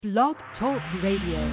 Blog Talk Radio.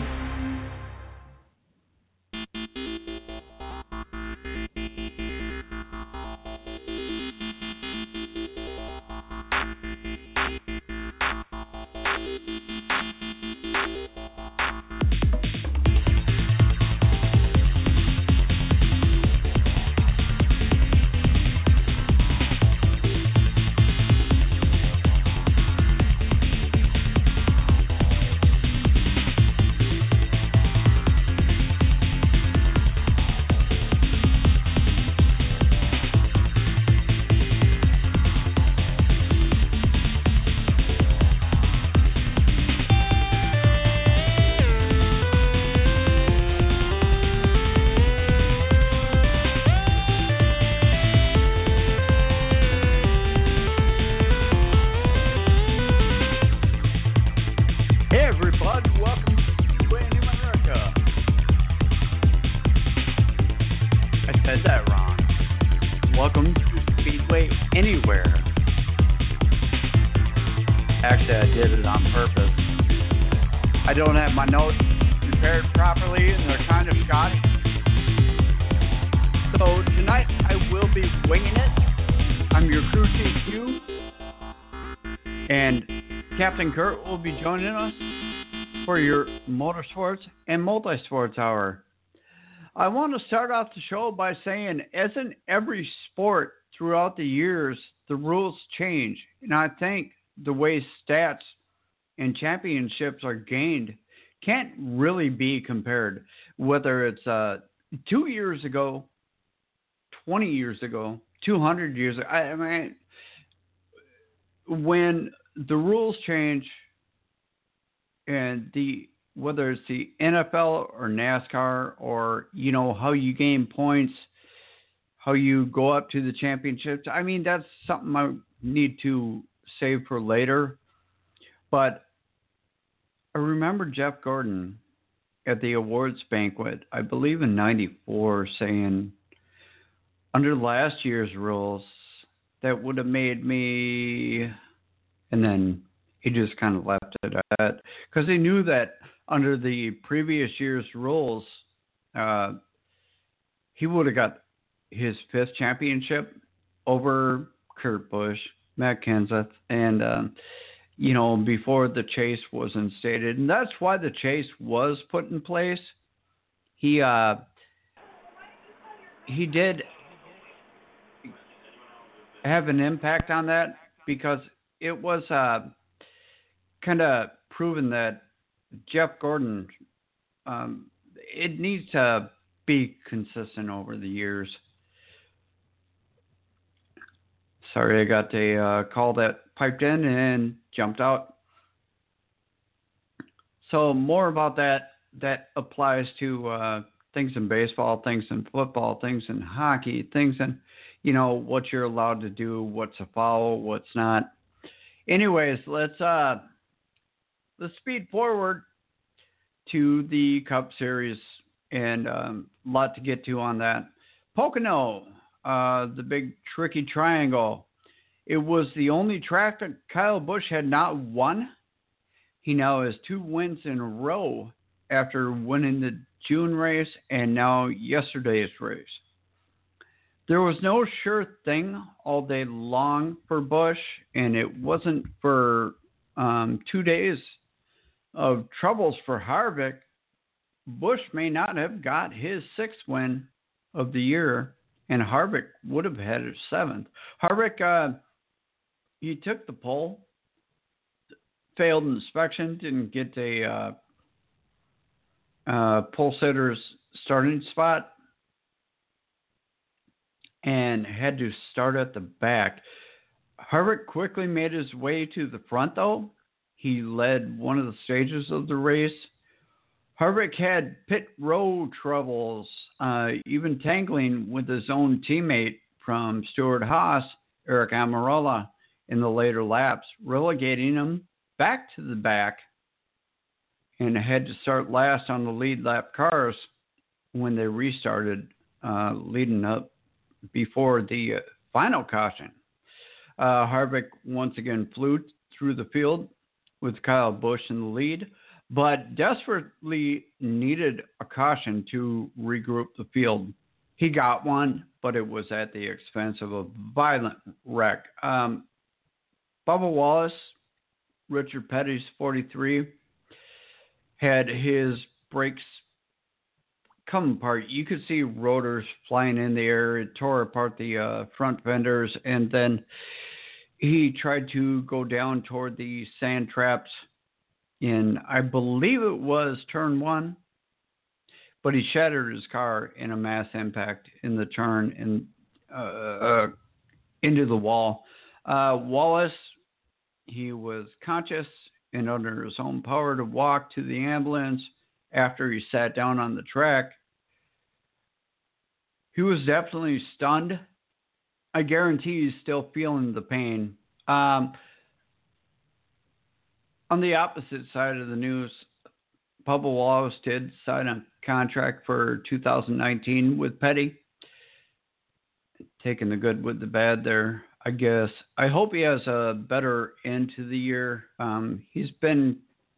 Captain Kurt will be joining us for your Motorsports and Multisports Hour. I want to start off the show by saying, as in every sport throughout the years, the rules change. And I think the way stats and championships are gained can't really be compared. Whether it's 2 years ago, 20 years ago, 200 years ago. I mean, when the rules change, and whether it's the NFL or NASCAR, or how you gain points, how you go up to the championships. I mean, that's something I need to save for later. But I remember Jeff Gordon at the awards banquet, I believe in '94, saying, under last year's rules, that would have made me. And then he just kind of left it at that because he knew that under the previous year's rules, he would have got his 5th championship over Kurt Busch, Matt Kenseth, and, before the chase was instated. And that's why the chase was put in place. He did have an impact on that because it was kind of proven that Jeff Gordon, it needs to be consistent over the years. Sorry, I got a call that piped in and jumped out. So more about that applies to things in baseball, things in football, things in hockey, things in, what you're allowed to do, what's a foul, what's not. Anyways, let's speed forward to the Cup Series, and a lot to get to on that. Pocono, the big tricky triangle. It was the only track that Kyle Busch had not won. He now has 2 wins in a row after winning the June race and now yesterday's race. There was no sure thing all day long for Busch, and it wasn't for 2 days of troubles for Harvick. Busch may not have got his 6th win of the year, and Harvick would have had his 7th. Harvick, he took the pole, failed inspection, didn't get a pole sitter's starting spot, and had to start at the back. Harvick quickly made his way to the front, though. He led one of the stages of the race. Harvick had pit road troubles, even tangling with his own teammate from Stewart-Haas, Eric Almirola, in the later laps, relegating him back to the back, and had to start last on the lead lap cars when they restarted, leading up before the final caution. Harvick once again flew through the field with Kyle Busch in the lead. but desperately needed a caution to regroup the field. He got one, but it was at the expense of a violent wreck. Bubba Wallace, Richard Petty's 43, had his brakes come apart. You could see rotors flying in the air. It tore apart the front fenders, and then he tried to go down toward the sand traps in, I believe it was turn 1, but he shattered his car in a mass impact in the turn and into the wall. Wallace, he was conscious and under his own power to walk to the ambulance after he sat down on the track. He was definitely stunned. I guarantee he's still feeling the pain. On the opposite side of the news, Bubba Wallace did sign a contract for 2019 with Petty. Taking the good with the bad there, I guess. I hope he has a better end to the year. He's been,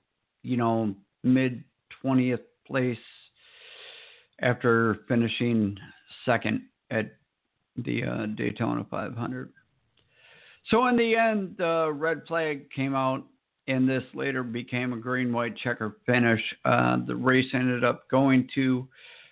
mid 20th place after finishing second at the Daytona 500. So in the end, the red flag came out, and this later became a green-white checker finish. The race ended up going to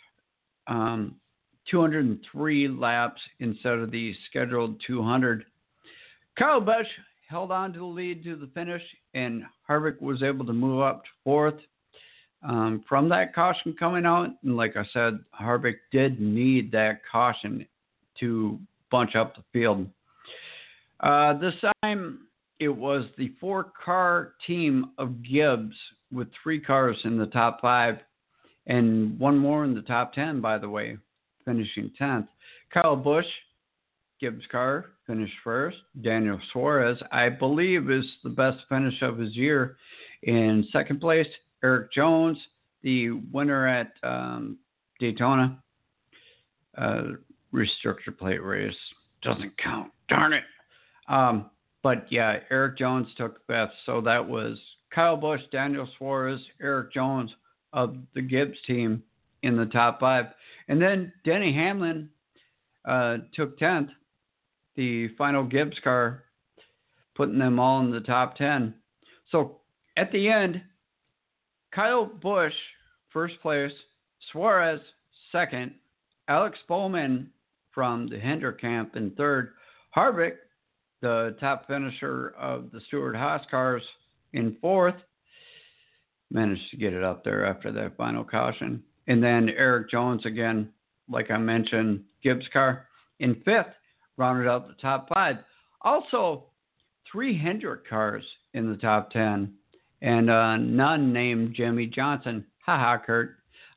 203 laps instead of the scheduled 200. Kyle Busch held on to the lead to the finish, and Harvick was able to move up to fourth. From that caution coming out, and like I said, Harvick did need that caution to bunch up the field. This time, it was the 4-car team of Gibbs with 3 cars in the top 5 and one more in the top 10, by the way, finishing 10th. Kyle Busch, Gibbs' car, finished first. Daniel Suarez, I believe, is the best finish of his year, in second place. Eric Jones, the winner at Daytona. Restrictor plate race doesn't count. Darn it. But yeah, Eric Jones took fifth. So that was Kyle Busch, Daniel Suarez, Eric Jones of the Gibbs team in the top 5. And then Denny Hamlin took 10th, the final Gibbs car, putting them all in the top 10. So at the end, Kyle Busch, first place, Suarez, second, Alex Bowman from the Hendrick camp in third, Harvick, the top finisher of the Stewart-Haas cars, in fourth, managed to get it up there after that final caution. And then Eric Jones, again, like I mentioned, Gibbs car, in fifth, rounded out the top 5. Also, 3 Hendrick cars in the top 10. And none named Jimmy Johnson. Ha-ha, Kurt.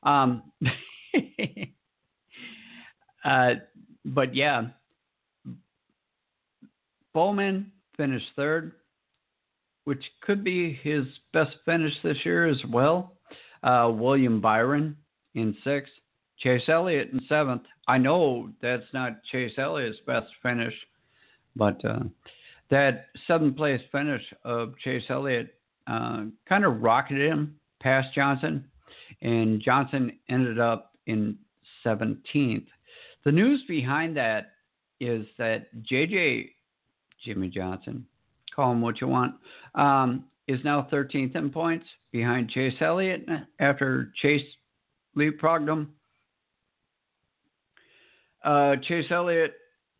But yeah, Bowman finished third, which could be his best finish this year as well. William Byron in sixth. Chase Elliott in seventh. I know that's not Chase Elliott's best finish, but that seventh place finish of Chase Elliott kind of rocketed him past Johnson, and Johnson ended up in 17th. The news behind that is that Jimmy Johnson, call him what you want, is now 13th in points behind Chase Elliott after Chase leapfrogged him. Chase Elliott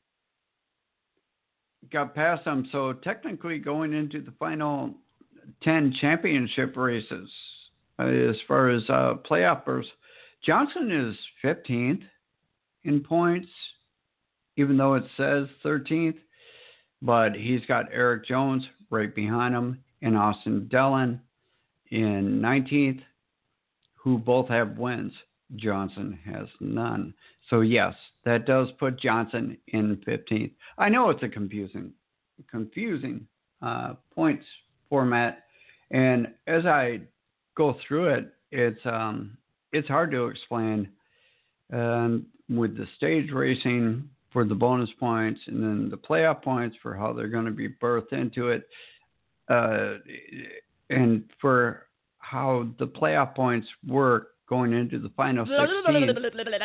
got past him, so technically going into the final 10 championship races, as far as playoffers, Johnson is 15th in points, even though it says 13th. But he's got Eric Jones right behind him and Austin Dillon in 19th, who both have wins. Johnson has none. So, yes, that does put Johnson in 15th. I know it's a confusing points format, and as I go through it, it's hard to explain. With the stage racing for the bonus points and then the playoff points for how they're going to be birthed into it, and for how the playoff points work going into the final 16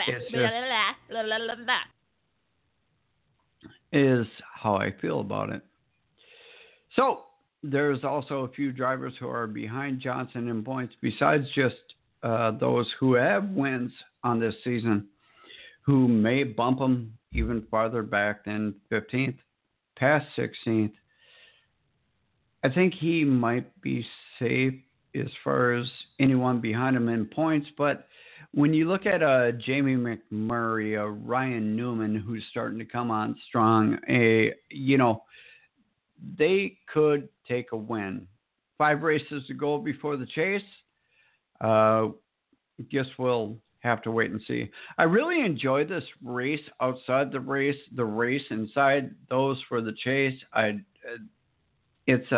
is how I feel about it. So there's also a few drivers who are behind Johnson in points besides just those who have wins on this season, who may bump him even farther back than 15th, past 16th. I think he might be safe as far as anyone behind him in points, but when you look at Jamie McMurray, Ryan Newman, who's starting to come on strong, they could take a win. 5 races to go before the chase. Guess we'll have to wait and see. I really enjoyed this race outside the race inside those for the chase. It's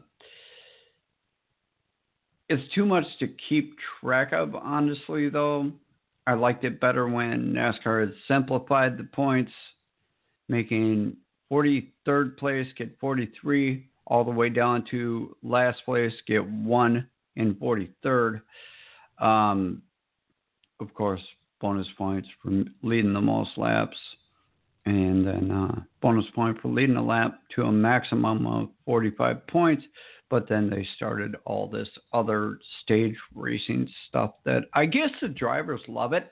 too much to keep track of, honestly, though. I liked it better when NASCAR had simplified the points, making 43rd place get 43, all the way down to last place get 1 in 43rd. Of course, bonus points for leading the most laps, and then bonus point for leading a lap to a maximum of 45 points. But then they started all this other stage racing stuff that I guess the drivers love it.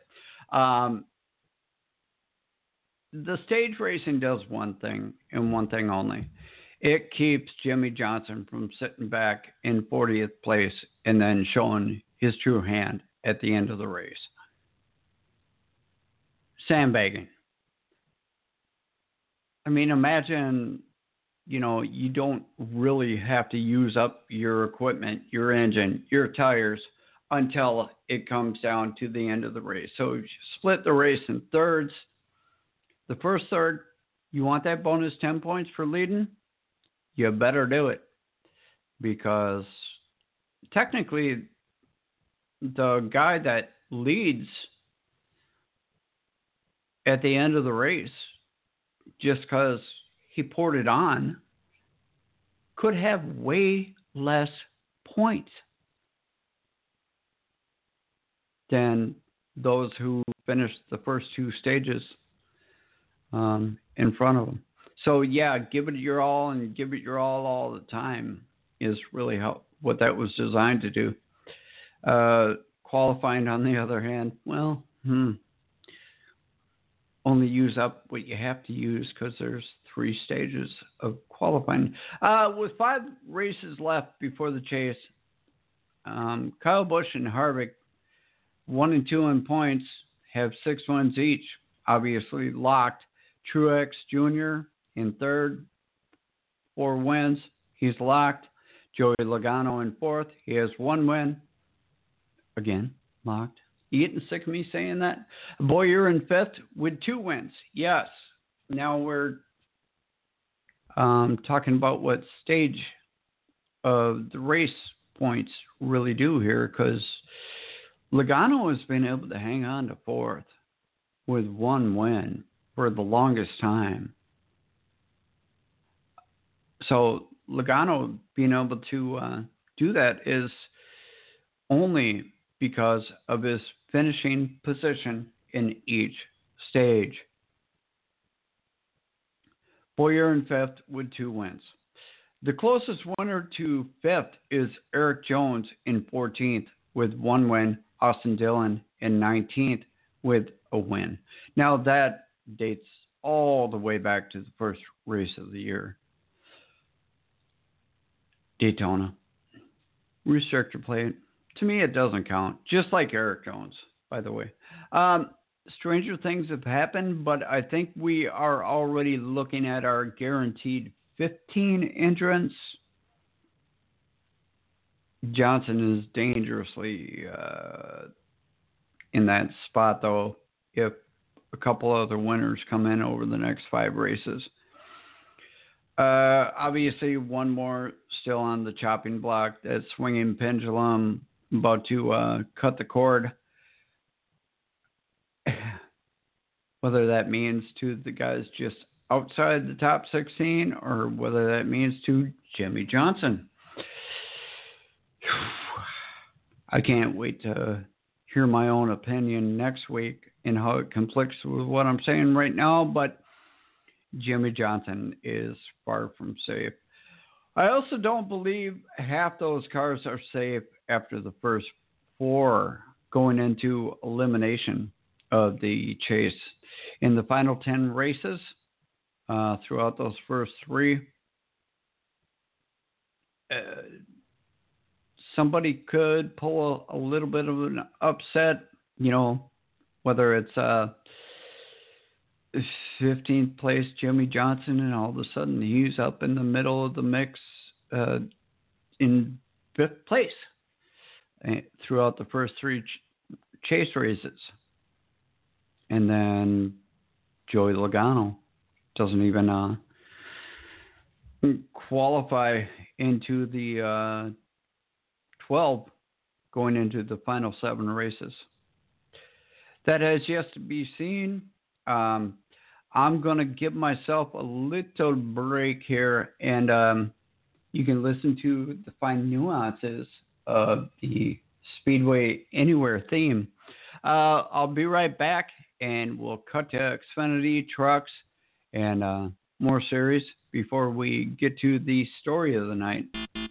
The stage racing does one thing and one thing only. It keeps Jimmie Johnson from sitting back in 40th place and then showing his true hand at the end of the race. Sandbagging. I mean, imagine, you don't really have to use up your equipment, your engine, your tires until it comes down to the end of the race. So you split the race in thirds. The first third, you want that bonus 10 points for leading? You better do it, because technically the guy that leads at the end of the race, just because he poured it on, could have way less points than those who finished the first 2 stages in front of them. So yeah, give it your all and give it your all the time is really what that was designed to do. Qualifying, on the other hand, well, only use up what you have to use, because there's 3 stages of qualifying. With 5 races left before the chase, Kyle Busch and Harvick, 1 and 2 in points, have 6 wins each, obviously locked. Truex Jr. in third, 4 wins. He's locked. Joey Logano in fourth. He has 1 win. Again, locked. You getting sick of me saying that? Bowyer in fifth with 2 wins. Yes. Now we're talking about what stage of the race points really do here, because Logano has been able to hang on to fourth with 1 win for the longest time. So Logano being able to do that is only because of his finishing position in each stage. Bowyer in fifth with 2 wins. The closest winner to fifth is Eric Jones in 14th with 1 win. Austin Dillon in 19th with a win. Now that dates all the way back to the first race of the year. Daytona. Restrictor plate. To me, it doesn't count. Just like Eric Jones, by the way. Stranger things have happened, but I think we are already looking at our guaranteed 15 entrants. Johnson is dangerously in that spot, though, if a couple other winners come in over the next 5 races. Obviously, one more still on the chopping block. That swinging pendulum about to cut the cord. Whether that means to the guys just outside the top 16 or whether that means to Jimmie Johnson. I can't wait to hear my own opinion next week and how it conflicts with what I'm saying right now, but Jimmie Johnson is far from safe. I also don't believe half those cars are safe after the first 4 going into elimination of the chase. In the final 10 races, throughout those first 3, somebody could pull a little bit of an upset, whether it's 15th place Jimmie Johnson, and all of a sudden he's up in the middle of the mix in 5th place throughout the first 3 chase races. And then Joey Logano doesn't even qualify into the 12 going into the final 7 races. That has yet to be seen. I'm going to give myself a little break here, and you can listen to the fine nuances of the Speedway Anywhere theme. I'll be right back, and we'll cut to Xfinity trucks and more series before we get to the story of the night.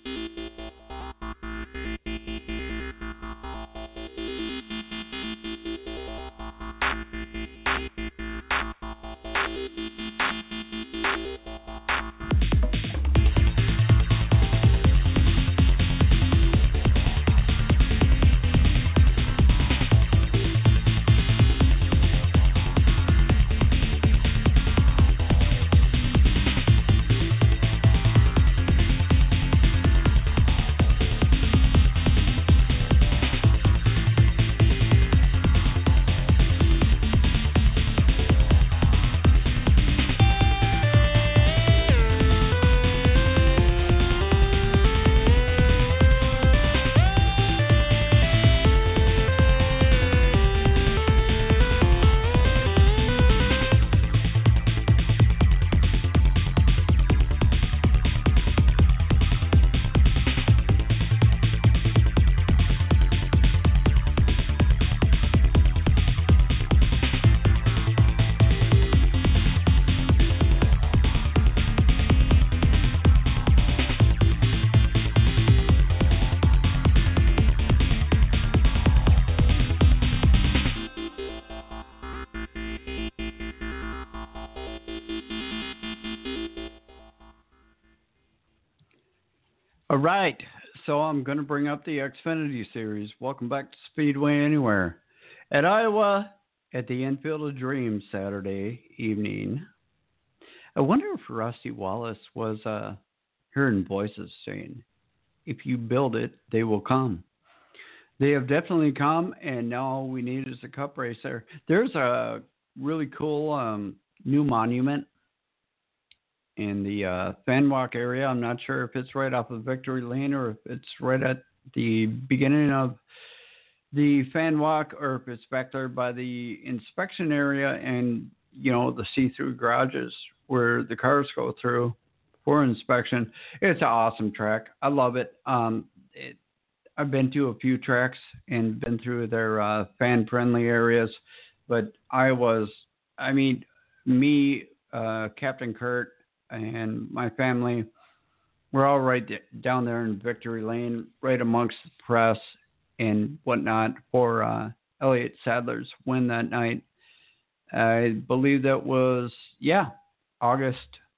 All right, so I'm going to bring up the Xfinity Series. Welcome back to Speedway Anywhere. At Iowa, at the Infield of Dreams Saturday evening, I wonder if Rusty Wallace was hearing voices saying, if you build it, they will come. They have definitely come, and now all we need is a cup racer. There's a really cool new monument in the Fan Walk area. I'm not sure if it's right off of Victory Lane or if it's right at the beginning of the Fan Walk or if it's back there by the inspection area and, the see-through garages where the cars go through for inspection. It's an awesome track. I love it. I've been to a few tracks and been through their fan-friendly areas, but Captain Kurt, and my family, we're all right down there in Victory Lane, right amongst the press and whatnot for Elliott Sadler's win that night. I believe that was, August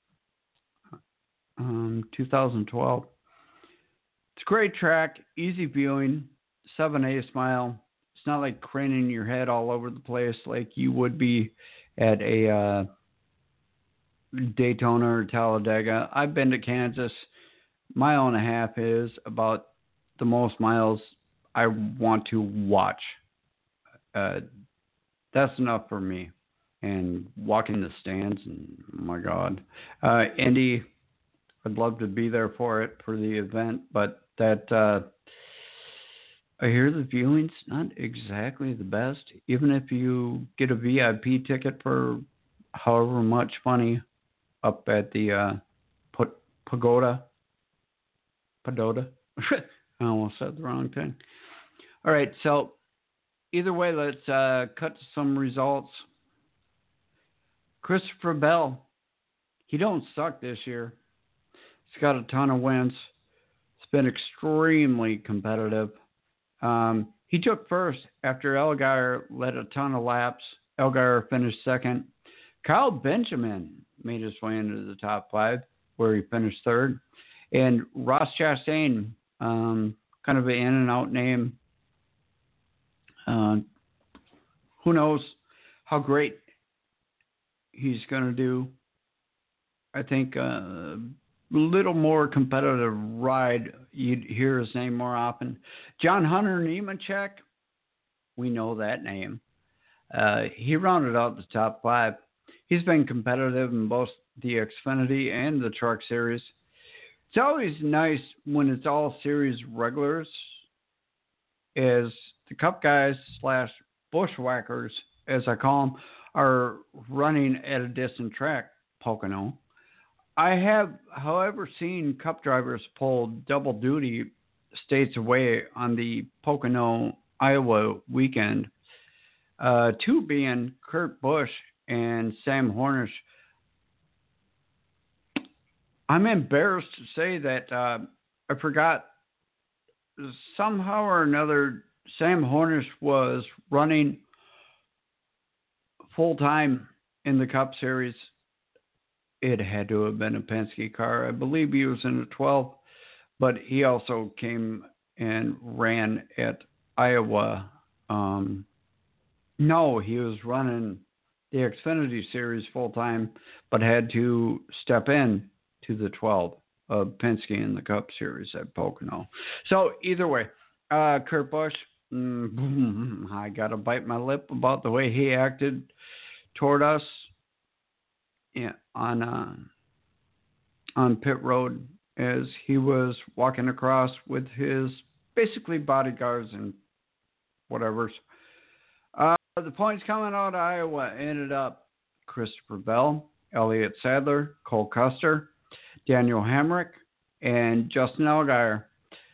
2012. It's a great track, easy viewing, 7/8 mile. It's not like craning your head all over the place like you would be at a Daytona or Talladega. I've been to Kansas. Mile and a half is about the most miles I want to watch. That's enough for me. And walking the stands, and oh my God. Indy, I'd love to be there for it, for the event, but that I hear the viewing's not exactly the best. Even if you get a VIP ticket for however much money up at the Pagoda. I almost said the wrong thing. All right, so either way, let's cut to some results. Christopher Bell, he don't suck this year. He's got a ton of wins. It's been extremely competitive. He took first after Allgaier led a ton of laps. Allgaier finished second. Kyle Benjamin made his way into the top five, where he finished third. And Ross Chastain, kind of an in and out name. Who knows how great he's going to do. I think a little more competitive ride, you'd hear his name more often. John Hunter Nemechek, we know that name. He rounded out the top five. He's been competitive in both the Xfinity and the Truck Series. It's always nice when it's all series regulars, as the Cup guys / bushwhackers, as I call them, are running at a distant track, Pocono. I have, however, seen Cup drivers pull double duty states away on the Pocono, Iowa weekend. Two being Kurt Busch and Sam Hornish. I'm embarrassed to say that I forgot somehow or another Sam Hornish was running full time in the Cup Series. It had to have been a Penske car. I believe he was in a 12, but he also came and ran at Iowa. No, he was running the Xfinity Series full time, but had to step in to the 12 of Penske in the Cup Series at Pocono. So either way, Kurt Busch, I got to bite my lip about the way he acted toward us on pit road as he was walking across with his basically bodyguards and whatever's. The points coming out of Iowa ended up Christopher Bell, Elliott Sadler, Cole Custer, Daniel Hemrick, and Justin Allgaier.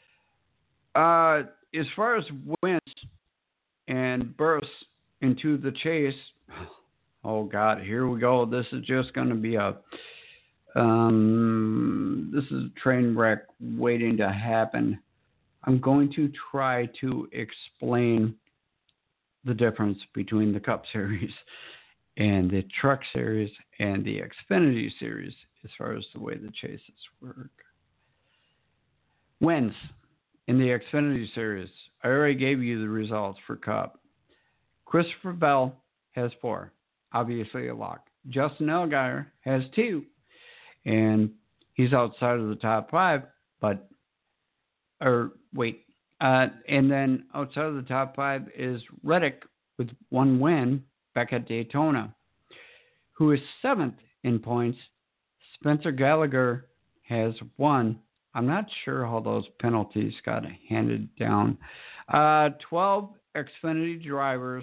As far as wins and berths into the chase, oh God, here we go. This is just going to be this is a train wreck waiting to happen. I'm going to try to explain the difference between the Cup Series and the Truck Series and the Xfinity Series as far as the way the chases work. Wins in the Xfinity Series. I already gave you the results for Cup. Christopher Bell has 4. Obviously a lock. Justin Allgaier has 2. And he's outside of the top 5, and then outside of the top 5 is Reddick with 1 win back at Daytona, who is 7th in points. Spencer Gallagher has 1. I'm not sure how those penalties got handed down. 12 Xfinity drivers.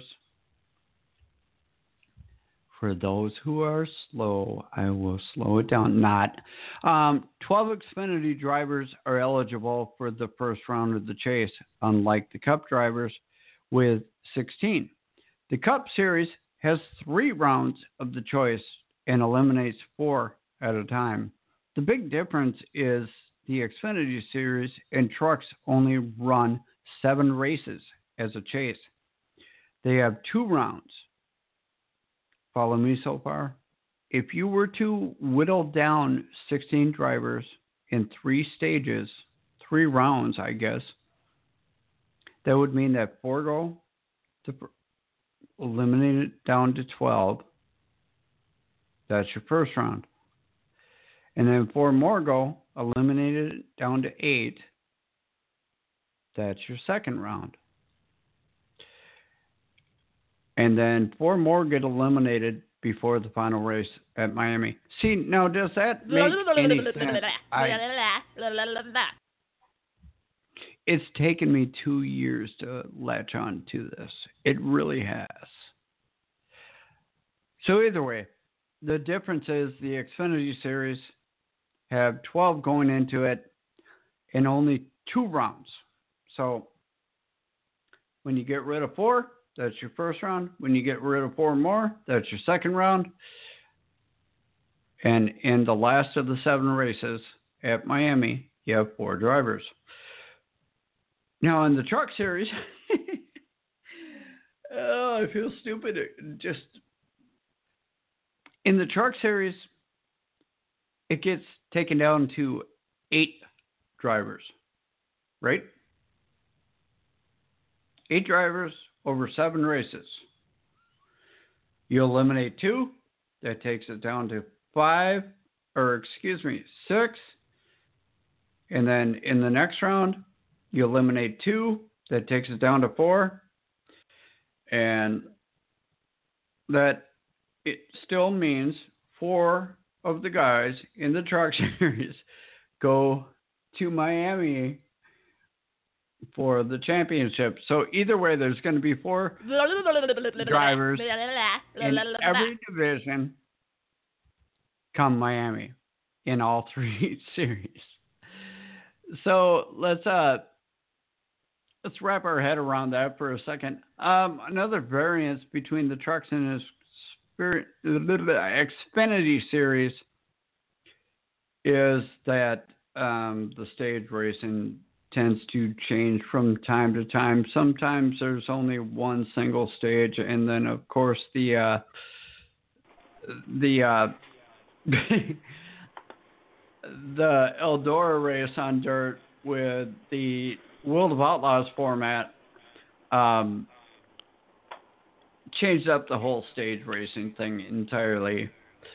For those who are slow, I will slow it down. 12 Xfinity drivers are eligible for the first round of the chase, unlike the Cup drivers with 16. The Cup Series has 3 rounds of the choice and eliminates 4 at a time. The big difference is the Xfinity Series and trucks only run 7 races as a chase. They have 2 rounds. Follow me so far? If you were to whittle down 16 drivers in 3 stages, 3 rounds, I guess, that would mean that 4 go to eliminate it down to 12. That's your first round. And then 4 more go, eliminate it down to 8. That's your second round. And then 4 more get eliminated before the final race at Miami. See, now does that make any sense? It's taken me 2 years to latch on to this. It really has. So either way, the difference is the Xfinity Series have 12 going into it and only 2 rounds. So When you get rid of 4, that's your first round. When you get rid of 4 more, that's your second round. And in the last of the 7 races at Miami, you have 4 drivers. Now, in the Truck Series, oh, I feel stupid. In the Truck Series, it gets taken down to 8 drivers, right? 8 drivers over 7 races. You eliminate 2, that takes it down to 6. And then in the next round, you eliminate 2, that takes it down to 4. And that it still means 4 of the guys in the Truck Series go to Miami for the championship. So either way, there's going to be 4 drivers in every division come Miami in all 3 series. So let's wrap our head around that for a second. Another variance between the trucks and the Xfinity series is that the stage racing tends to change from time to time. Sometimes there's only one single stage, and then of course the the Eldora race on dirt with the World of Outlaws format changed up the whole stage racing thing entirely.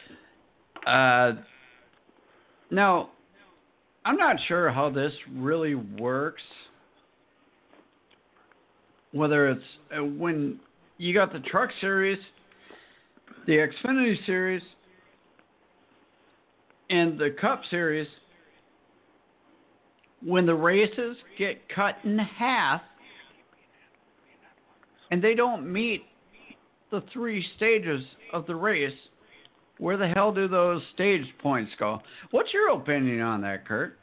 Now, I'm not sure how this really works. Whether it's when you got the Truck Series, the Xfinity Series, and the Cup Series, when the races get cut in half and they don't meet the 3 stages of the race, where the hell do those stage points go? What's your opinion on that, Kurt?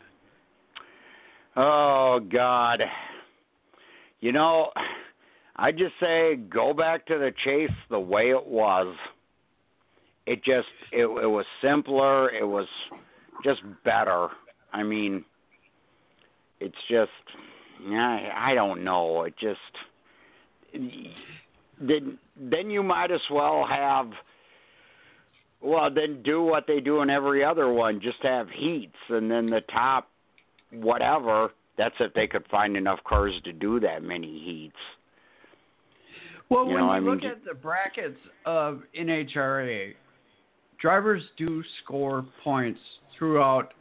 Oh, God. You know, I just say go back to the chase the way it was. It was simpler. It was just better. I mean, it's just, I don't know. It just, then you might as well have, then do what they do in every other one. Just have heats, and then the top, whatever, that's if they could find enough cars to do that many heats. Well, when you look at the brackets of NHRA, drivers do score points throughout,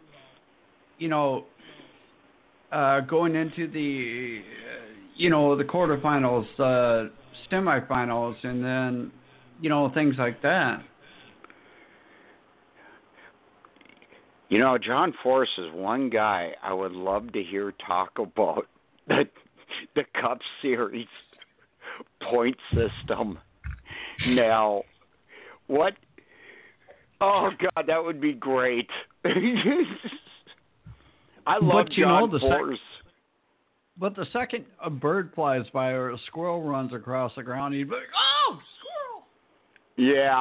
going into the, the quarterfinals, semifinals, and then, things like that. John Force is one guy I would love to hear talk about the Cup Series point system. Now, what? Oh, God, that would be great. I love John Force. But the second a bird flies by or a squirrel runs across the ground, he'd be like, oh, squirrel! Yeah.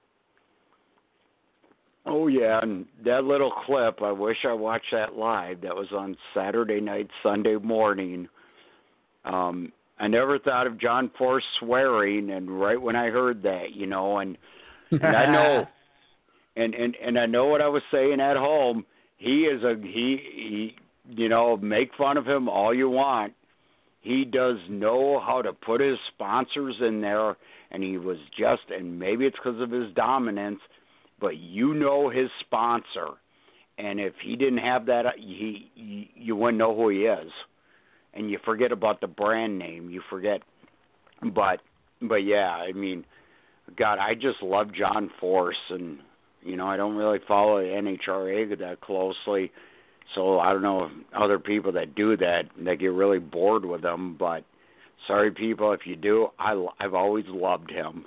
Oh, yeah, and that little clip, I wish I watched that live. That was on Saturday night, Sunday morning. I never thought of John Force swearing, and right when I heard that, and I know, and I know what I was saying at home. He is he make fun of him all you want. He does know how to put his sponsors in there, and he was and maybe it's because of his dominance, but his sponsor. And if he didn't have that, you wouldn't know who he is. And you forget about the brand name. You forget. But yeah, I mean, God, I just love John Force. And, I don't really follow the NHRA that closely. So I don't know if other people that do that get really bored with him. But sorry, people, if you do, I've always loved him.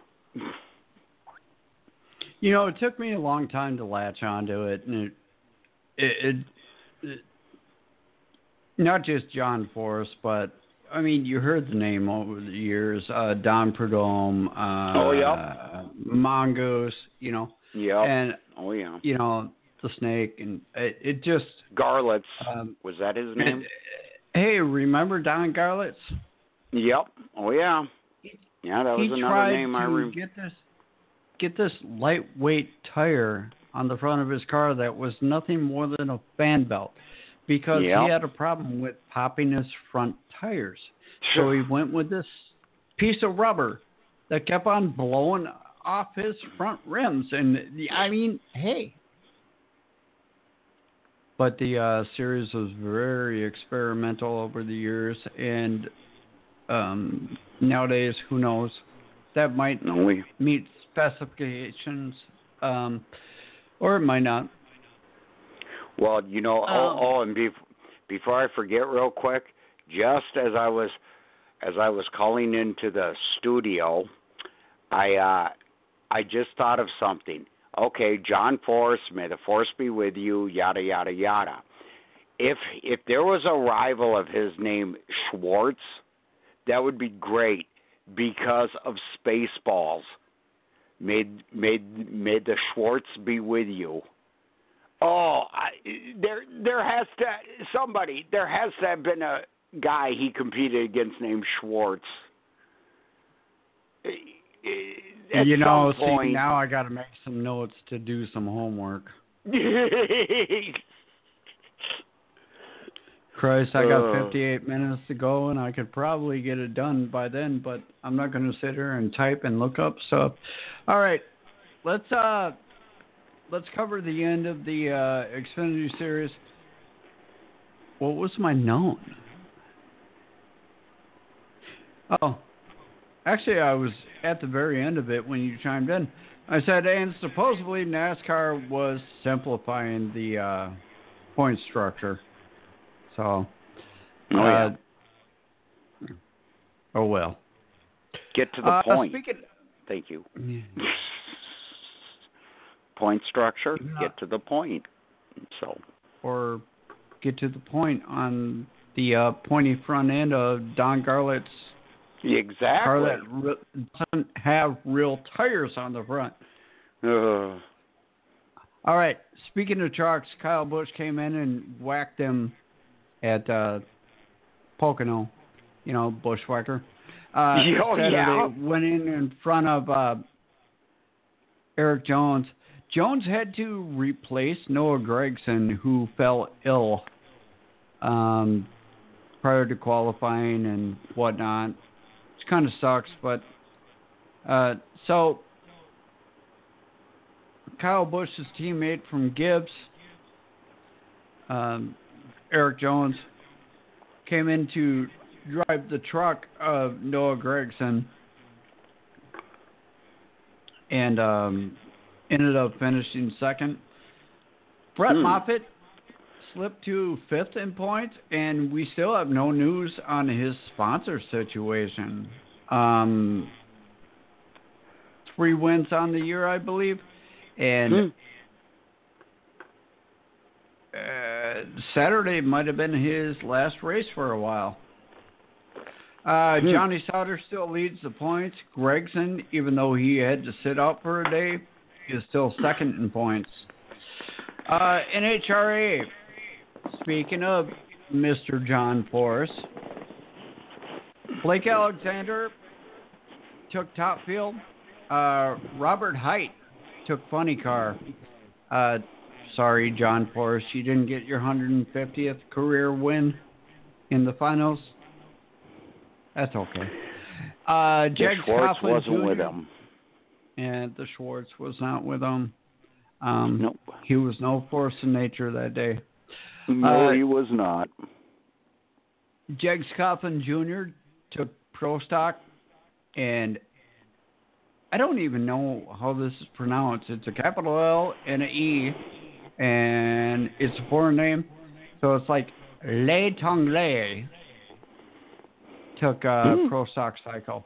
It took me a long time to latch onto it, and it not just John Force, but I mean, you heard the name over the years, Don Prudhomme, Mongoose, you know. Yeah. And, yeah. you know, the snake, and it just... Garlitz. Was that his name? Hey, remember Don Garlitz? Yep. Oh, yeah. Yeah, that was another name I remember. Get this lightweight tire on the front of his car that was nothing more than a fan belt, because he had a problem with popping his front tires. So he went with this piece of rubber that kept on blowing off his front rims. And, I mean, hey. But the series was very experimental over the years, and nowadays, who knows? That might meet specifications, or it might not. Well, you know, and before I forget, real quick, just as I was calling into the studio, I just thought of something. Okay, John Force, may the force be with you, yada yada yada. If there was a rival of his named Schwartz, that would be great because of Spaceballs. May the Schwartz be with you. Oh, there has to have been a guy he competed against named Schwartz. At you know, some point. See, now I got to make some notes to do some homework. Christ, I got 58 minutes to go, and I could probably get it done by then, but I'm not going to sit here and type and look up stuff. All right, let's cover the end of the Xfinity Series. What was my note? Oh, actually, I was at the very end of it when you chimed in. I said, and supposedly NASCAR was simplifying the point structure. So, oh well. Get to the point. Thank you. Point structure. Get to the point. So. Or get to the point on the pointy front end of Don Garlitz's car that doesn't have real tires on the front. All right. Speaking of trucks, Kyle Busch came in and whacked him at Pocono, you know, Bushwhacker. Saturday, went in front of Eric Jones. Jones had to replace Noah Gragson, who fell ill prior to qualifying and whatnot. It kind of sucks, but so Kyle Busch's teammate from Gibbs, Eric Jones, came in to drive the truck of Noah Gragson and ended up finishing second. Brett Moffitt slipped to fifth in points, and we still have no news on his sponsor situation. 3 wins on the year, I believe, and Saturday might have been his last race for a while. Johnny Sauter still leads the points. Gragson, even though he had to sit out for a day, is still second in points. NHRA, speaking of Mr. John Force, Blake Alexander took top field. Robert Height took funny car. Sorry, John Force, you didn't get your 150th career win in the finals. That's okay. Jag Schwartz Coughlin wasn't Jr. with him. And the Schwartz was not with him. Nope. He was no force in nature that day. No, he was not. Jegs Coughlin Jr. took pro stock, and I don't even know how this is pronounced. It's a capital L and an E, and it's a foreign name. So it's like Le Tonglé took pro stock cycle.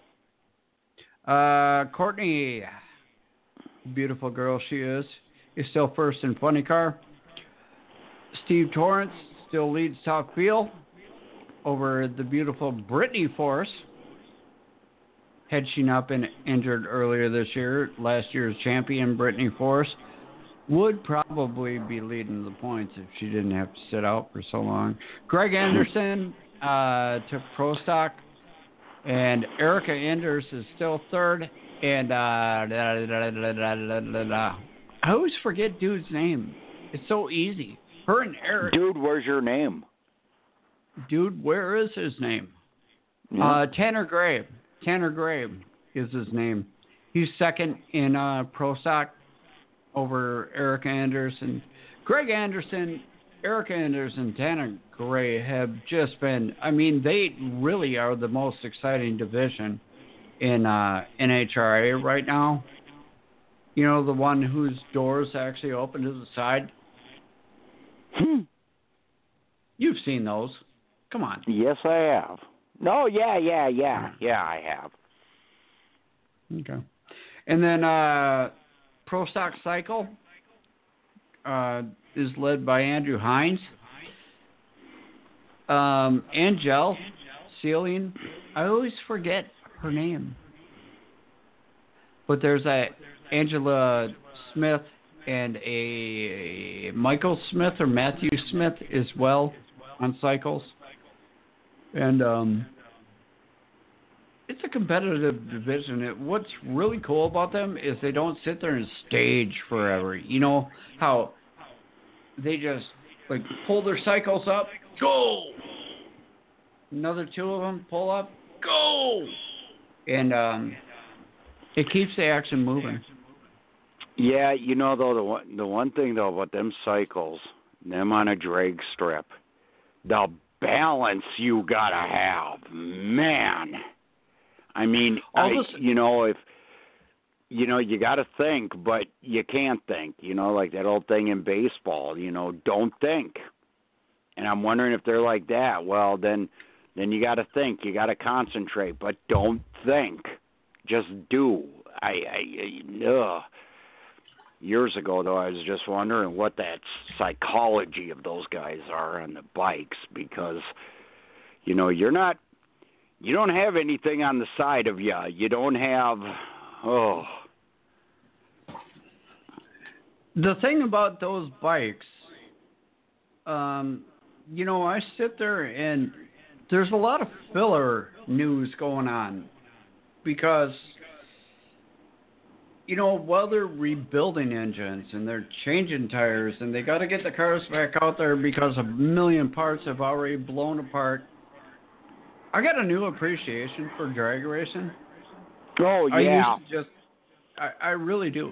Courtney, beautiful girl she is still first in funny car. Steve Torrance still leads top field. over the beautiful Brittany Force. Had she not been injured earlier this year, last year's champion Brittany Force would probably be leading the points if she didn't have to sit out for so long. Greg Anderson took pro stock, and Erica Enders is still third. And I always forget dude's name. It's so easy. Her and Eric. Dude, where's your name? Dude, where is his name? Yeah. Tanner Gray. Tanner Gray is his name. He's second in pro stock over Erica Anderson. Greg Anderson, Erica Anderson, Tanner Gray have just been, I mean, they really are the most exciting division in NHRA right now. You know, the one whose doors actually open to the side. You've seen those. Come on. Yes, I have. No, yeah, I have. Okay. And then Pro Stock Cycle is led by Andrew Hines. Angel Ceiling, I always forget her name. But there's a Angela Smith and a Michael Smith or Matthew Smith as well on cycles. And it's a competitive division. What's really cool about them is they don't sit there and stage forever. You know how they just like pull their cycles up, go. Another two of them pull up, go. And it keeps the action moving. Yeah, you know though the one thing though about them cycles, them on a drag strip, the balance you gotta have, man. I mean, if you gotta think, but you can't think. You know, like that old thing in baseball. You know, don't think. And I'm wondering if they're like that. Well, then you gotta think. You gotta concentrate, but don't think. Just do. Years ago, though, I was just wondering what that psychology of those guys are on the bikes because, you know, you don't have anything on the side of you. You don't have, The thing about those bikes, you know, I sit there and there's a lot of filler news going on because, you know, while they're rebuilding engines and they're changing tires and they got to get the cars back out there because a million parts have already blown apart, I got a new appreciation for drag racing. Oh, yeah. I really do.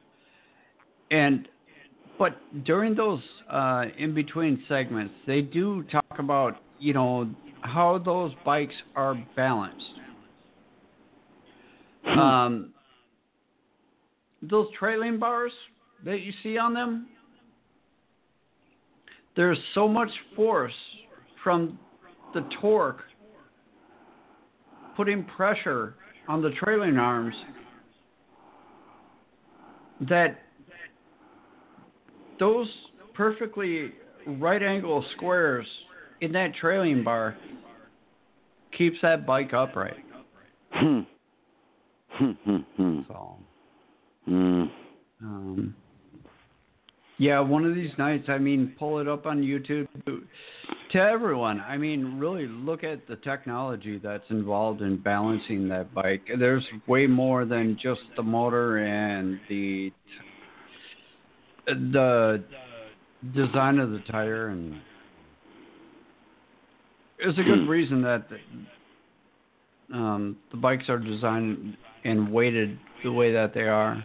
But during those in-between segments, they do talk about, you know, how those bikes are balanced. Those trailing bars that you see on them, there's so much force from the torque putting pressure on the trailing arms that those perfectly right angle squares in that trailing bar keeps that bike upright. So, yeah, one of these nights, I mean, pull it up on YouTube to everyone. I mean, really look at the technology that's involved in balancing that bike. There's way more than just the motor and the design of the tire, and there's a good reason that the bikes are designed and weighted the way that they are.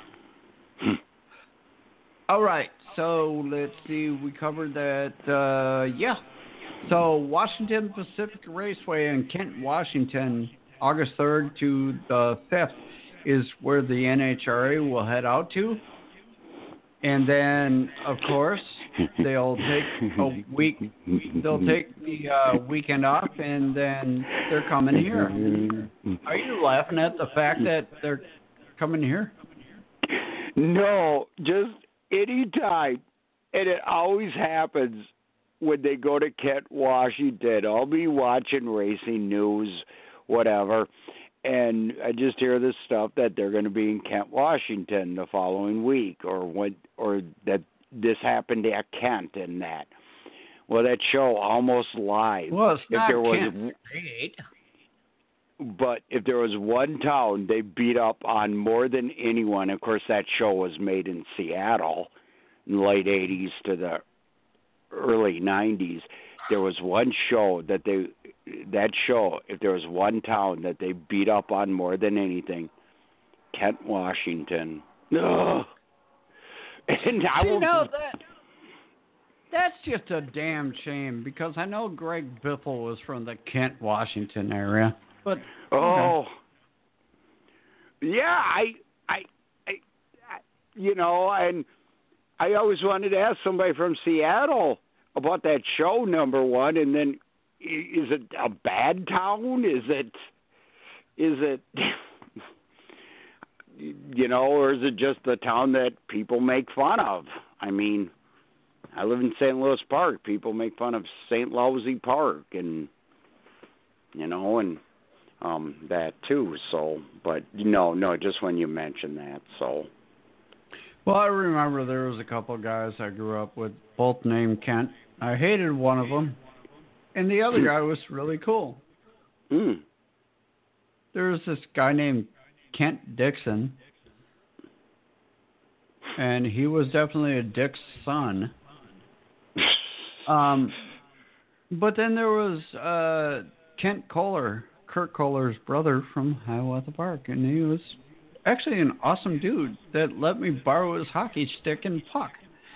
All right, so let's see. We covered that. Yeah. So Washington Pacific Raceway in Kent, Washington, August 3rd to the 5th is where the NHRA will head out to. And then, of course, they'll take a week. They'll take the weekend off, and then they're coming here. Are you laughing at the fact that they're coming here? No, just any time, and it always happens when they go to Kent, Washington. I'll be watching racing news, whatever, and I just hear this stuff that they're going to be in Kent, Washington the following week, or that this happened at Kent and that. Well, that show almost live. Well, it's not Kent State. But if there was one town they beat up on more than anyone, of course that show was made in Seattle in the late 80s to the early 90s. There was one show if there was one town that they beat up on more than anything, Kent, Washington. Ugh. And that's just a damn shame, because I know Greg Biffle was from the Kent, Washington area. But yeah, I and I always wanted to ask somebody from Seattle about that show, number one, and then is it a bad town? Is it or is it just the town that people make fun of? I mean, I live in St. Louis Park. People make fun of St. Lousy Park, and that too. So, but no, just when you mention that. So, well, I remember there was a couple of guys I grew up with, both named Kent. I hated one of them, and the other guy was really cool. There was this guy named Kent Dixon, and he was definitely a Dick's son. But then there was Kent Kohler, Kurt Kohler's brother from Hiawatha Park, and he was actually an awesome dude that let me borrow his hockey stick and puck.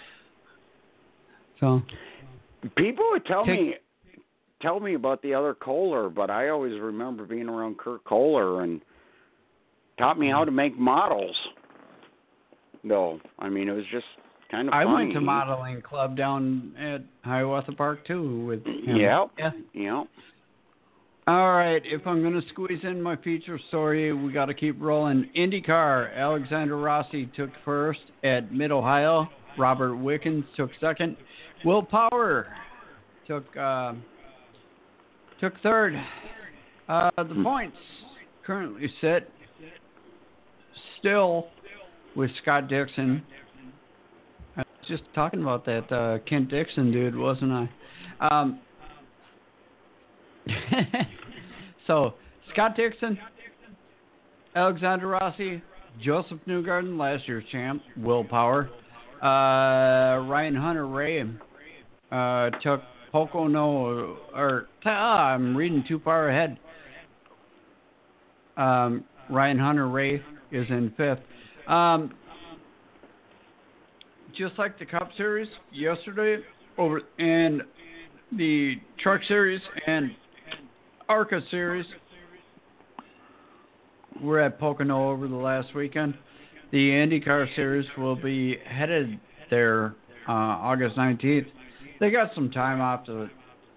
So people would tell me about the other Kohler, but I always remember being around Kurt Kohler and taught me how to make models. No, I mean, it was just kind of funny. I went to modeling club down at Hiawatha Park too with him. Yeah. All right, if I'm going to squeeze in my feature story, we got to keep rolling. IndyCar, Alexander Rossi took first at Mid-Ohio. Robert Wickens took second. Will Power took third. The points currently sit still with Scott Dixon. I was just talking about that Kent Dixon dude, wasn't I? So, Scott Dixon, Alexander Rossi, Joseph Newgarden, last year's champ, Will Power, Ryan Hunter-Reay took Pocono, I'm reading too far ahead. Ryan Hunter-Reay is in fifth. Just like the Cup Series yesterday, and the Truck Series and ARCA Series were at Pocono over the last weekend. The IndyCar Series will be headed there August 19th. They got some time off to...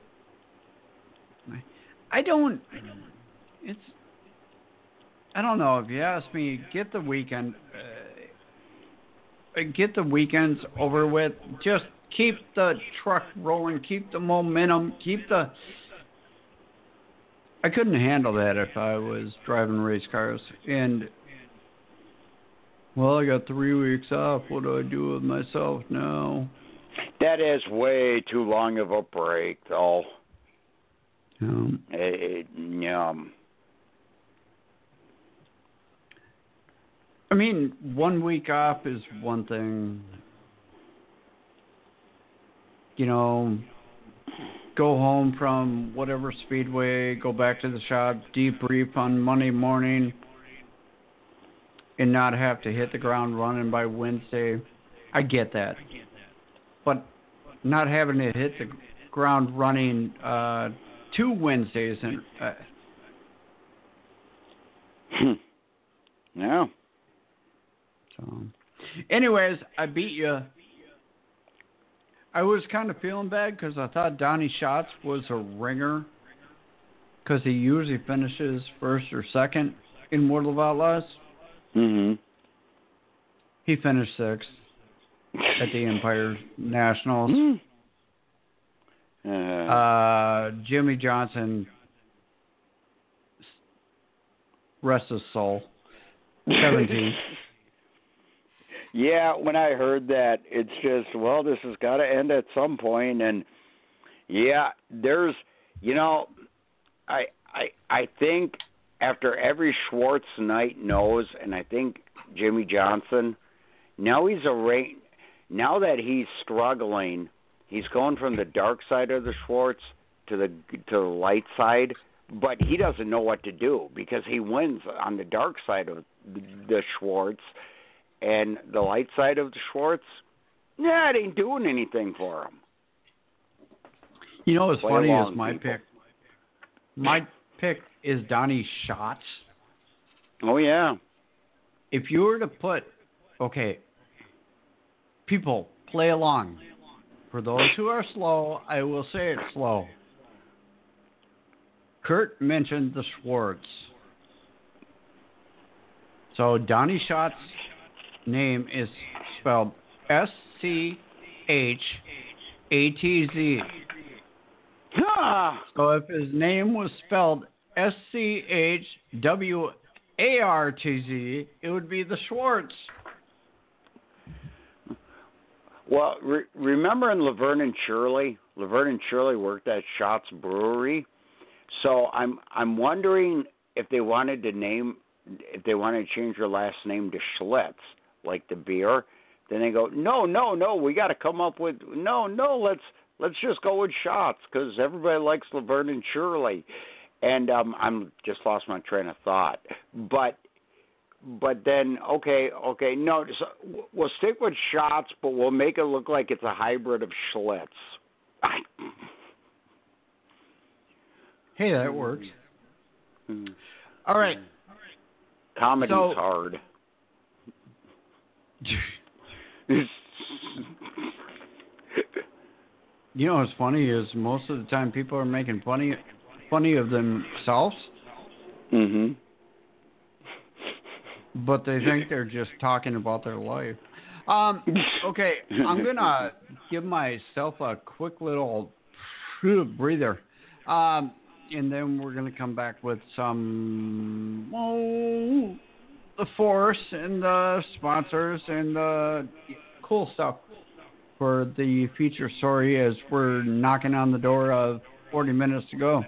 I don't know. If you ask me, get the weekend... get the weekends over with. Just keep the truck rolling. Keep the momentum. Keep the... I couldn't handle that if I was driving race cars. And, well, I got 3 weeks off. What do I do with myself now? That is way too long of a break, though. I mean, 1 week off is one thing. Go home from whatever speedway, go back to the shop, debrief on Monday morning, and not have to hit the ground running by Wednesday. I get that. But not having to hit the ground running 2 Wednesdays. Yeah. So, anyways, I beat you. I was kind of feeling bad because I thought Donnie Schatz was a ringer because he usually finishes first or second in World of Outlaws. Mm-hmm. He finished 6th at the Empire Nationals. Jimmy Johnson, rest his soul, 17. Yeah, when I heard that, it's just, well, this has got to end at some point. And yeah, there's, I think after every Schwartz night knows, and I think Jimmy Johnson, now that he's struggling, he's going from the dark side of the Schwartz to the light side, but he doesn't know what to do because he wins on the dark side of the Schwartz, and the light side of the Schwartz, it ain't doing anything for him. What's funny is my pick is Donnie Schatz. Oh, yeah. If you were to put, people, play along. For those who are slow, I will say it slow. Kurt mentioned the Schwartz. So Donnie Schatz's name is spelled Schhatz. So if his name was spelled Schwartz, it would be the Schwartz. Well, remember in Laverne and Shirley? Laverne and Shirley worked at Schatz Brewery. So I'm wondering if they wanted to change their last name to Schlitz, like the beer. Then they go, no, we got to come up with let's just go with Schatz because everybody likes Laverne and Shirley. And I'm just lost my train of thought. But then, no, so we'll stick with Schatz, but we'll make it look like it's a hybrid of Schlitz. Hey, that works. All right. Comedy's hard. What's funny is most of the time people are making funny of themselves. Mm-hmm. But they think they're just talking about their life. Okay, I'm going to give myself a quick little breather. And then we're going to come back with some, the force and the sponsors and the cool stuff for the feature story as we're knocking on the door of 40 minutes to go.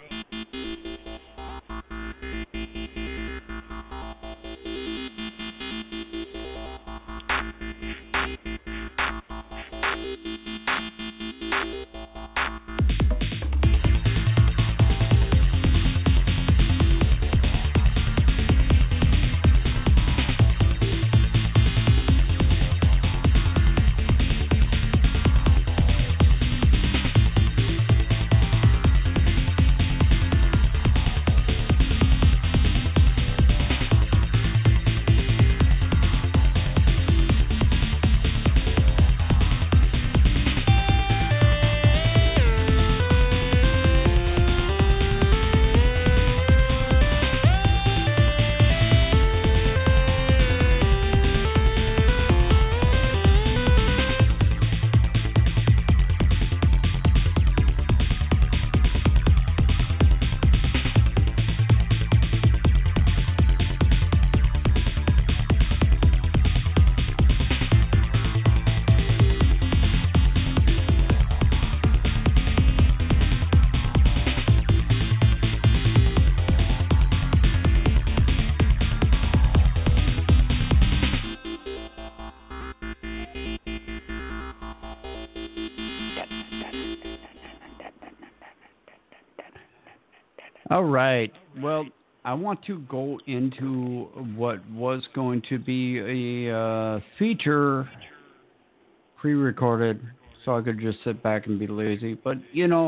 All right. Well, I want to go into what was going to be a feature pre-recorded so I could just sit back and be lazy. But,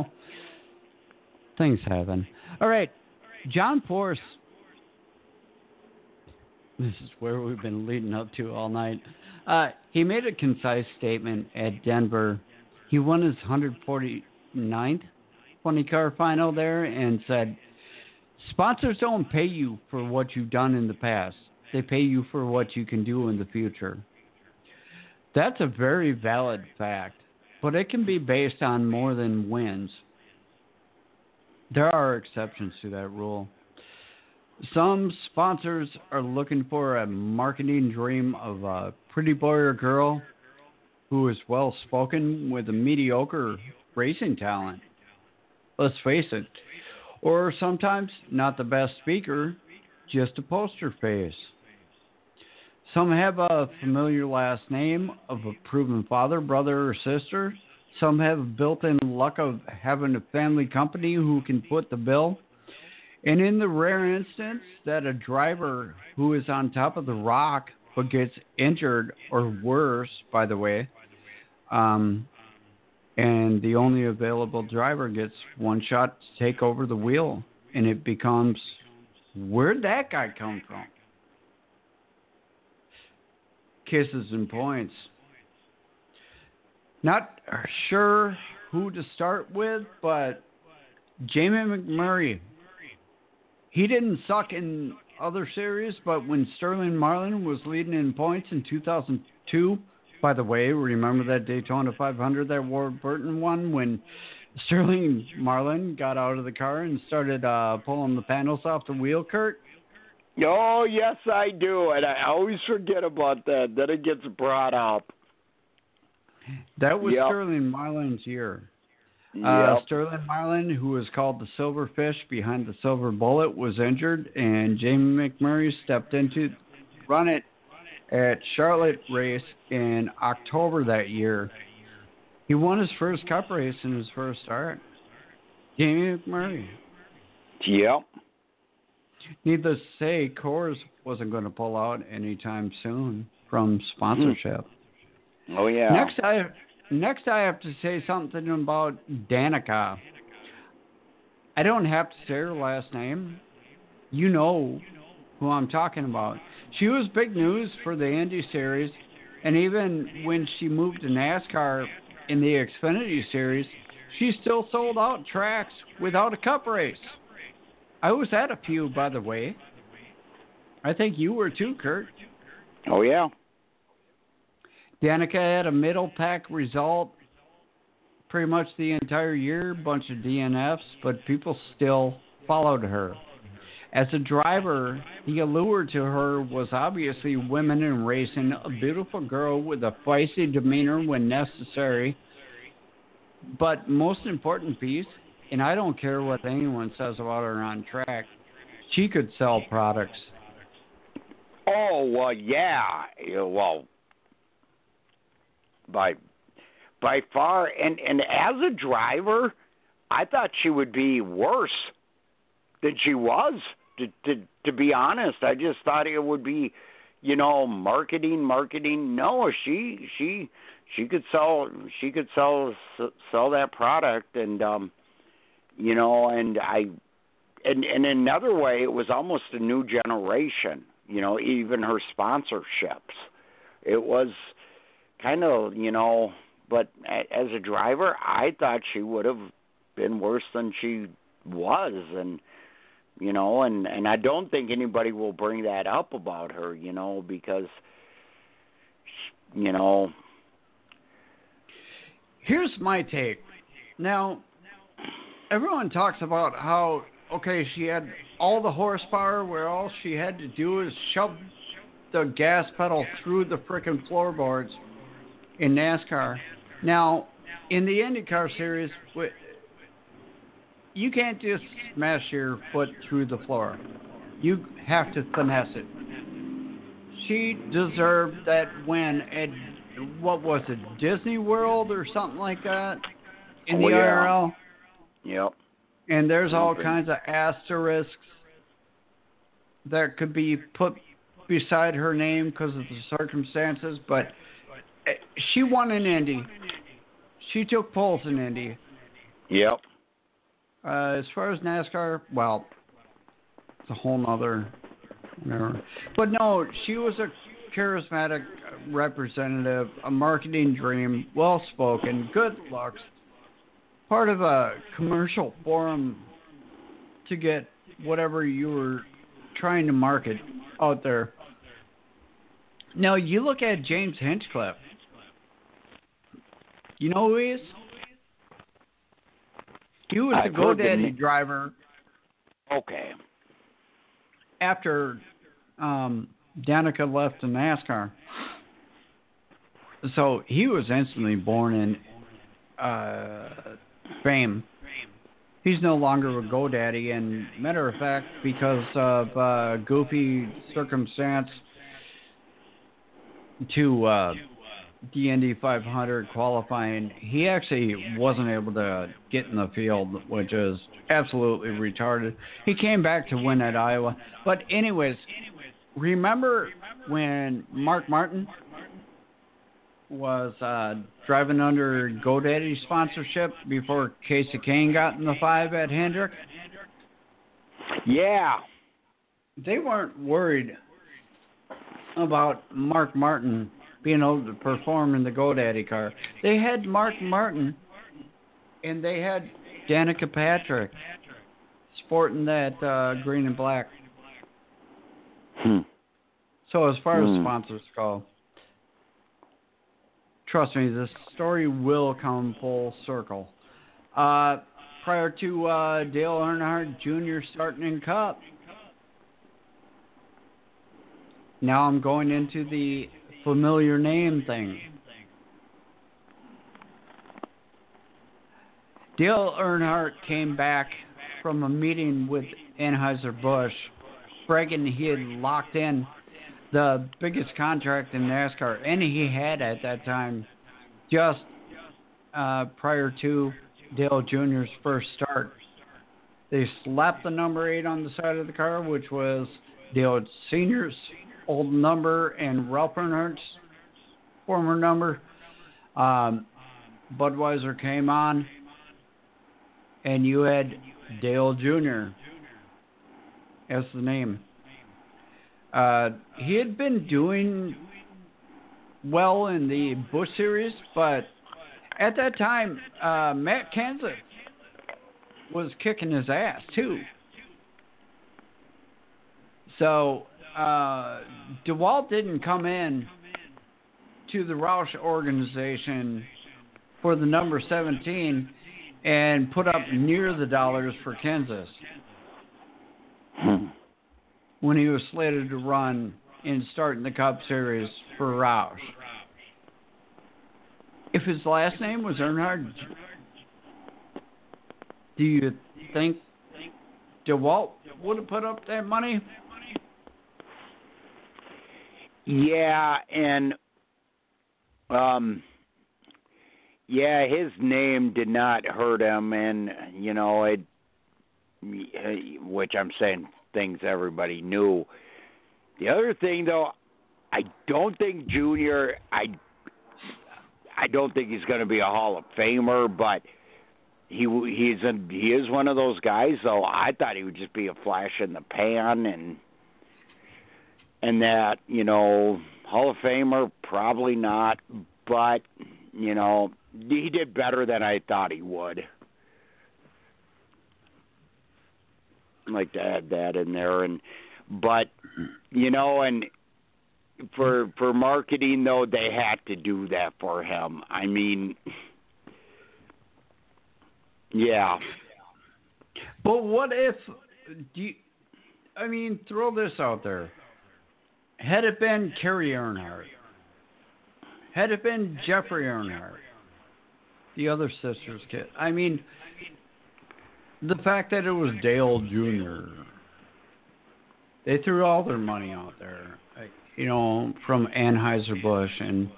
things happen. All right. John Force. This is where we've been leading up to all night. He made a concise statement at Denver. He won his 149th 20-car final there and said, sponsors don't pay you for what you've done in the past. They pay you for what you can do in the future. That's a very valid fact. but it can be based on more than wins. There are exceptions to that rule. Some sponsors are looking for a marketing dream of a pretty boy or girl who is well spoken with a mediocre racing talent. Let's face it. Or sometimes not the best speaker, just a poster face. Some have a familiar last name of a proven father, brother, or sister. Some have built-in luck of having a family company who can foot the bill. And in the rare instance that a driver who is on top of the rock but gets injured or worse, by the way, and the only available driver gets one shot to take over the wheel, and it becomes, where'd that guy come from? Kisses and points. Not sure who to start with, but Jamie McMurray. He didn't suck in other series, but when Sterling Marlin was leading in points in 2002, by the way, remember that Daytona 500 that Ward Burton won when Sterling Marlin got out of the car and started pulling the panels off the wheel, Kurt? Oh, yes, I do, and I always forget about that. Then it gets brought up. That was Sterling Marlin's year. Sterling Marlin, who was called the Silver Fish behind the Silver Bullet, was injured, and Jamie McMurray stepped in to run it at Charlotte race in October that year. He won his first Cup race in his first start. Jamie McMurray. Yep. Needless to say, Coors wasn't going to pull out anytime soon from sponsorship. Oh, yeah. Next, I have to say something about Danica. I don't have to say her last name. You know who I'm talking about. She was big news for the Indy Series, and even when she moved to NASCAR in the Xfinity Series, she still sold out tracks without a Cup race. I was at a few, by the way. I think you were too, Kurt. Oh, yeah. Danica had a middle pack result pretty much the entire year, bunch of DNFs, but people still followed her. As a driver, the allure to her was obviously women in racing, a beautiful girl with a feisty demeanor when necessary. But most important piece, and I don't care what anyone says about her on track, she could sell products. Oh, well, yeah. Well, by far, and as a driver, I thought she would be worse than she was. To be honest, I just thought it would be, marketing. No, she could sell that product, and and in another way, it was almost a new generation. Even her sponsorships, it was kind of But as a driver, I thought she would have been worse than she was, and I don't think anybody will bring that up about her, because, Here's my take. Now, everyone talks about how, she had all the horsepower where all she had to do is shove the gas pedal through the frickin' floorboards in NASCAR. Now, in the IndyCar series, you can't just smash your foot through the floor. You have to finesse it. She deserved that win at, what was it, Disney World or something like that in the IRL? Yep. And there's all kinds of asterisks that could be put beside her name because of the circumstances, but she won in Indy. She took poles in Indy. Yep. As far as NASCAR, well, it's a whole nother. Whatever. But no, she was a charismatic representative, a marketing dream, well-spoken, good looks, part of a commercial forum to get whatever you were trying to market out there. Now, you look at James Hinchcliffe. You know who he is? He was the I've heard the GoDaddy driver Okay. after Danica left the NASCAR. So he was instantly born in fame. He's no longer with GoDaddy, and matter of fact, because of goofy circumstance to the Indy 500 qualifying, he actually wasn't able to get in the field, which is absolutely retarded. He came back to win at Iowa. But anyways, remember when Mark Martin was driving under GoDaddy sponsorship before Casey Kane got in the 5 at Hendrick? Yeah. They weren't worried about Mark Martin being able to perform in the GoDaddy car. They had Mark Martin and they had Danica Patrick sporting that green and black. So as far as sponsors go, trust me, this story will come full circle. Prior to Dale Earnhardt Jr. starting in Cup, now I'm going into the familiar name thing. Dale Earnhardt came back from a meeting with Anheuser-Busch, bragging he had locked in the biggest contract in NASCAR, and he had at that time, just prior to Dale Jr.'s first start. They slapped the number 8 on the side of the car, which was Dale Sr.'s old number and Ralph Earnhardt's former number. Budweiser came on, and you had Dale Jr. as the name. He had been doing well in the Busch Series, but at that time, Matt Kenseth was kicking his ass, too. So, DeWalt didn't come in to the Roush organization for the number 17 and put up near the dollars for Kenseth when he was slated to run and start in the Cup Series for Roush. If his last name was Earnhardt, do you think DeWalt would have put up that money? Yeah, and his name did not hurt him, and which I'm saying things everybody knew. The other thing, though, I don't think Junior. I don't think he's going to be a Hall of Famer, but he is one of those guys. Though I thought he would just be a flash in the pan, and that Hall of Famer probably not, but he did better than I thought he would. I'd like to add that in there, and for marketing though, they had to do that for him. I mean, yeah. But what if throw this out there. Had it been Kerry Earnhardt, had it been Jeffrey Earnhardt, the other sister's kid, the fact that it was Dale Jr., they threw all their money out there, from Anheuser-Busch. And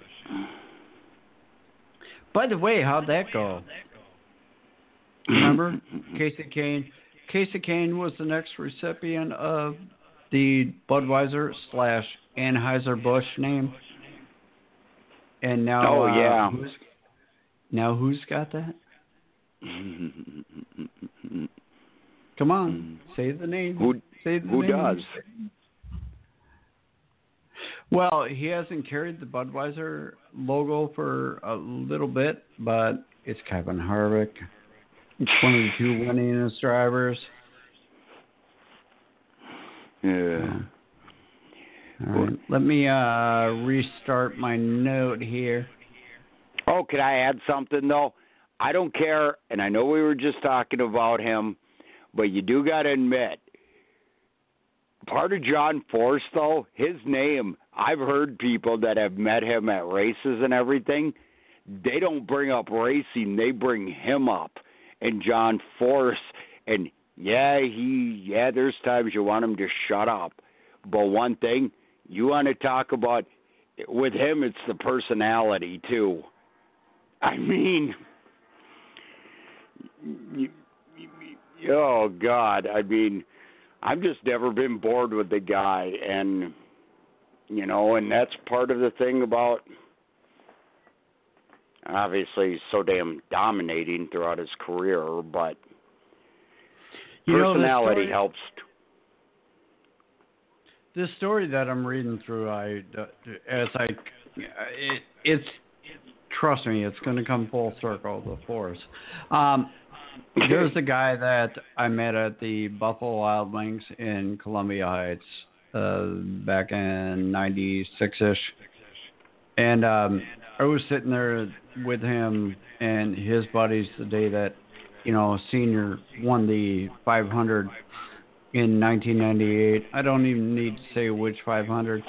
by the way, how'd that go? Remember Casey Kane? Casey Kane was the next recipient of the Budweiser / Anheuser-Busch name. And now, who's got that? Come on, say the name. Who does? Well, he hasn't carried the Budweiser logo for a little bit, but it's Kevin Harvick, 22 winningest drivers. Yeah. All right. Let me restart my note here. Oh, can I add something, though? I don't care, and I know we were just talking about him, but you do got to admit, part of John Force, though, his name, I've heard people that have met him at races and everything, they don't bring up racing, they bring him up. And John Force, and there's times you want him to shut up. But one thing, you want to talk about, with him, it's the personality, too. I mean, oh, God. I mean, I've just never been bored with the guy. And, and that's part of the thing about, obviously, he's so damn dominating throughout his career, but personality helps. This story that I'm reading through, it's trust me, it's going to come full circle, the Force. There's a guy that I met at the Buffalo Wild Wings in Columbia Heights back in 96-ish. And I was sitting there with him and his buddies the day that, Senior won the 500 in 1998. I don't even need to say which 500.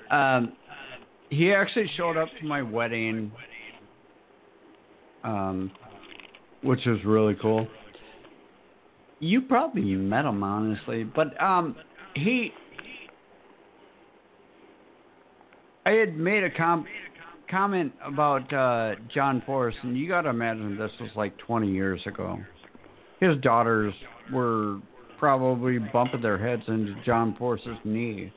He actually showed up to my wedding, which was really cool. You probably met him, honestly, but I had made a comment about John Force, and you got to imagine this was like 20 years ago. His daughters were probably bumping their heads into John Force's knee.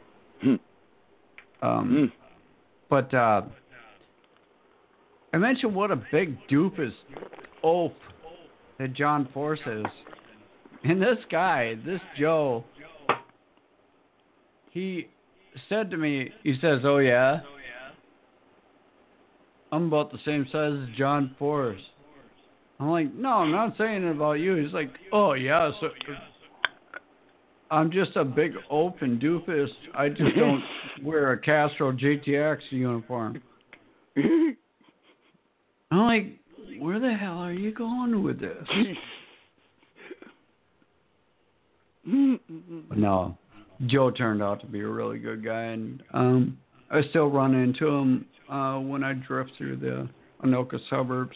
But I mentioned what a big doofus oaf that John Force is. And this guy, this Joe, he said to me, he says, "Oh, yeah? I'm about the same size as John Force." I'm like, "No, I'm not saying it about you." He's like, "Oh, yeah, so I'm just a big oaf and doofus. I just don't wear a Castro GTX uniform." I'm like, where the hell are you going with this? No, Joe turned out to be a really good guy, and I still run into him when I drift through the Anoka suburbs.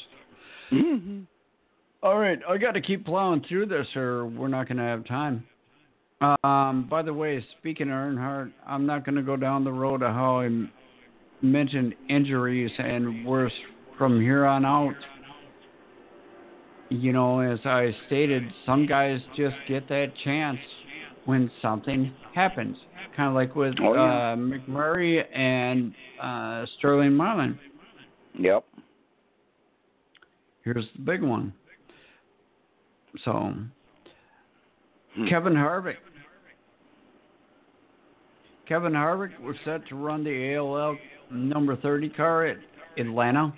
All right, I got to keep plowing through this, or we're not going to have time. By the way, speaking of Earnhardt, I'm not going to go down the road of how I mentioned injuries and worse from here on out. As I stated, some guys just get that chance when something happens. Kind of like with McMurray and Sterling Marlin. Yep. Here's the big one. So, Kevin Harvick. Kevin Harvick was set to run the ALL number 30 car at Atlanta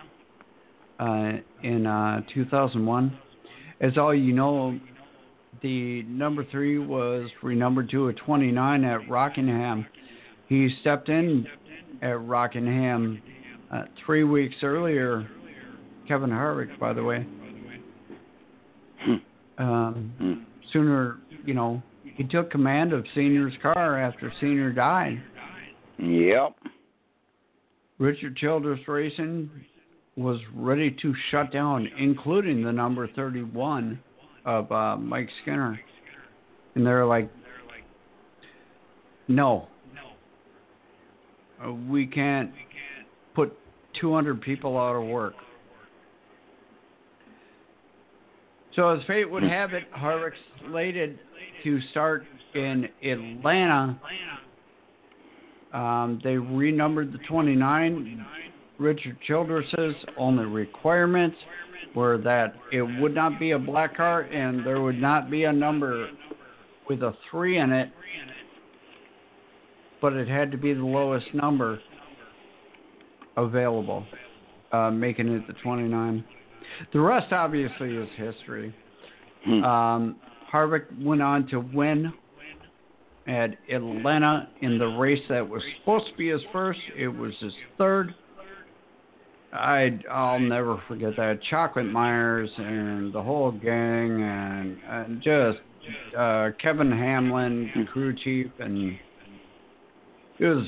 in 2001. As all you know, the number 3 was renumbered to a 29 at Rockingham. He stepped in at Rockingham 3 weeks earlier. Kevin Harvick, by the way. Sooner, he took command of Senior's car after Senior died. Yep. Richard Childress Racing was ready to shut down, including the number 31 of Mike Skinner. And they're like, no. We can't put 200 people out of work. So as fate would have it, Harvick's slated to start in Atlanta. They renumbered the 29. Richard Childress's only requirements were that it would not be a black car and there would not be a number with a 3 in it, but it had to be the lowest number available, making it the 29. The rest, obviously, is history. Harvick went on to win at Atlanta in the race that was supposed to be his first. It was his third. I'll never forget that. Chocolate Myers and the whole gang, and just Kevin Hamlin, the crew chief, and it was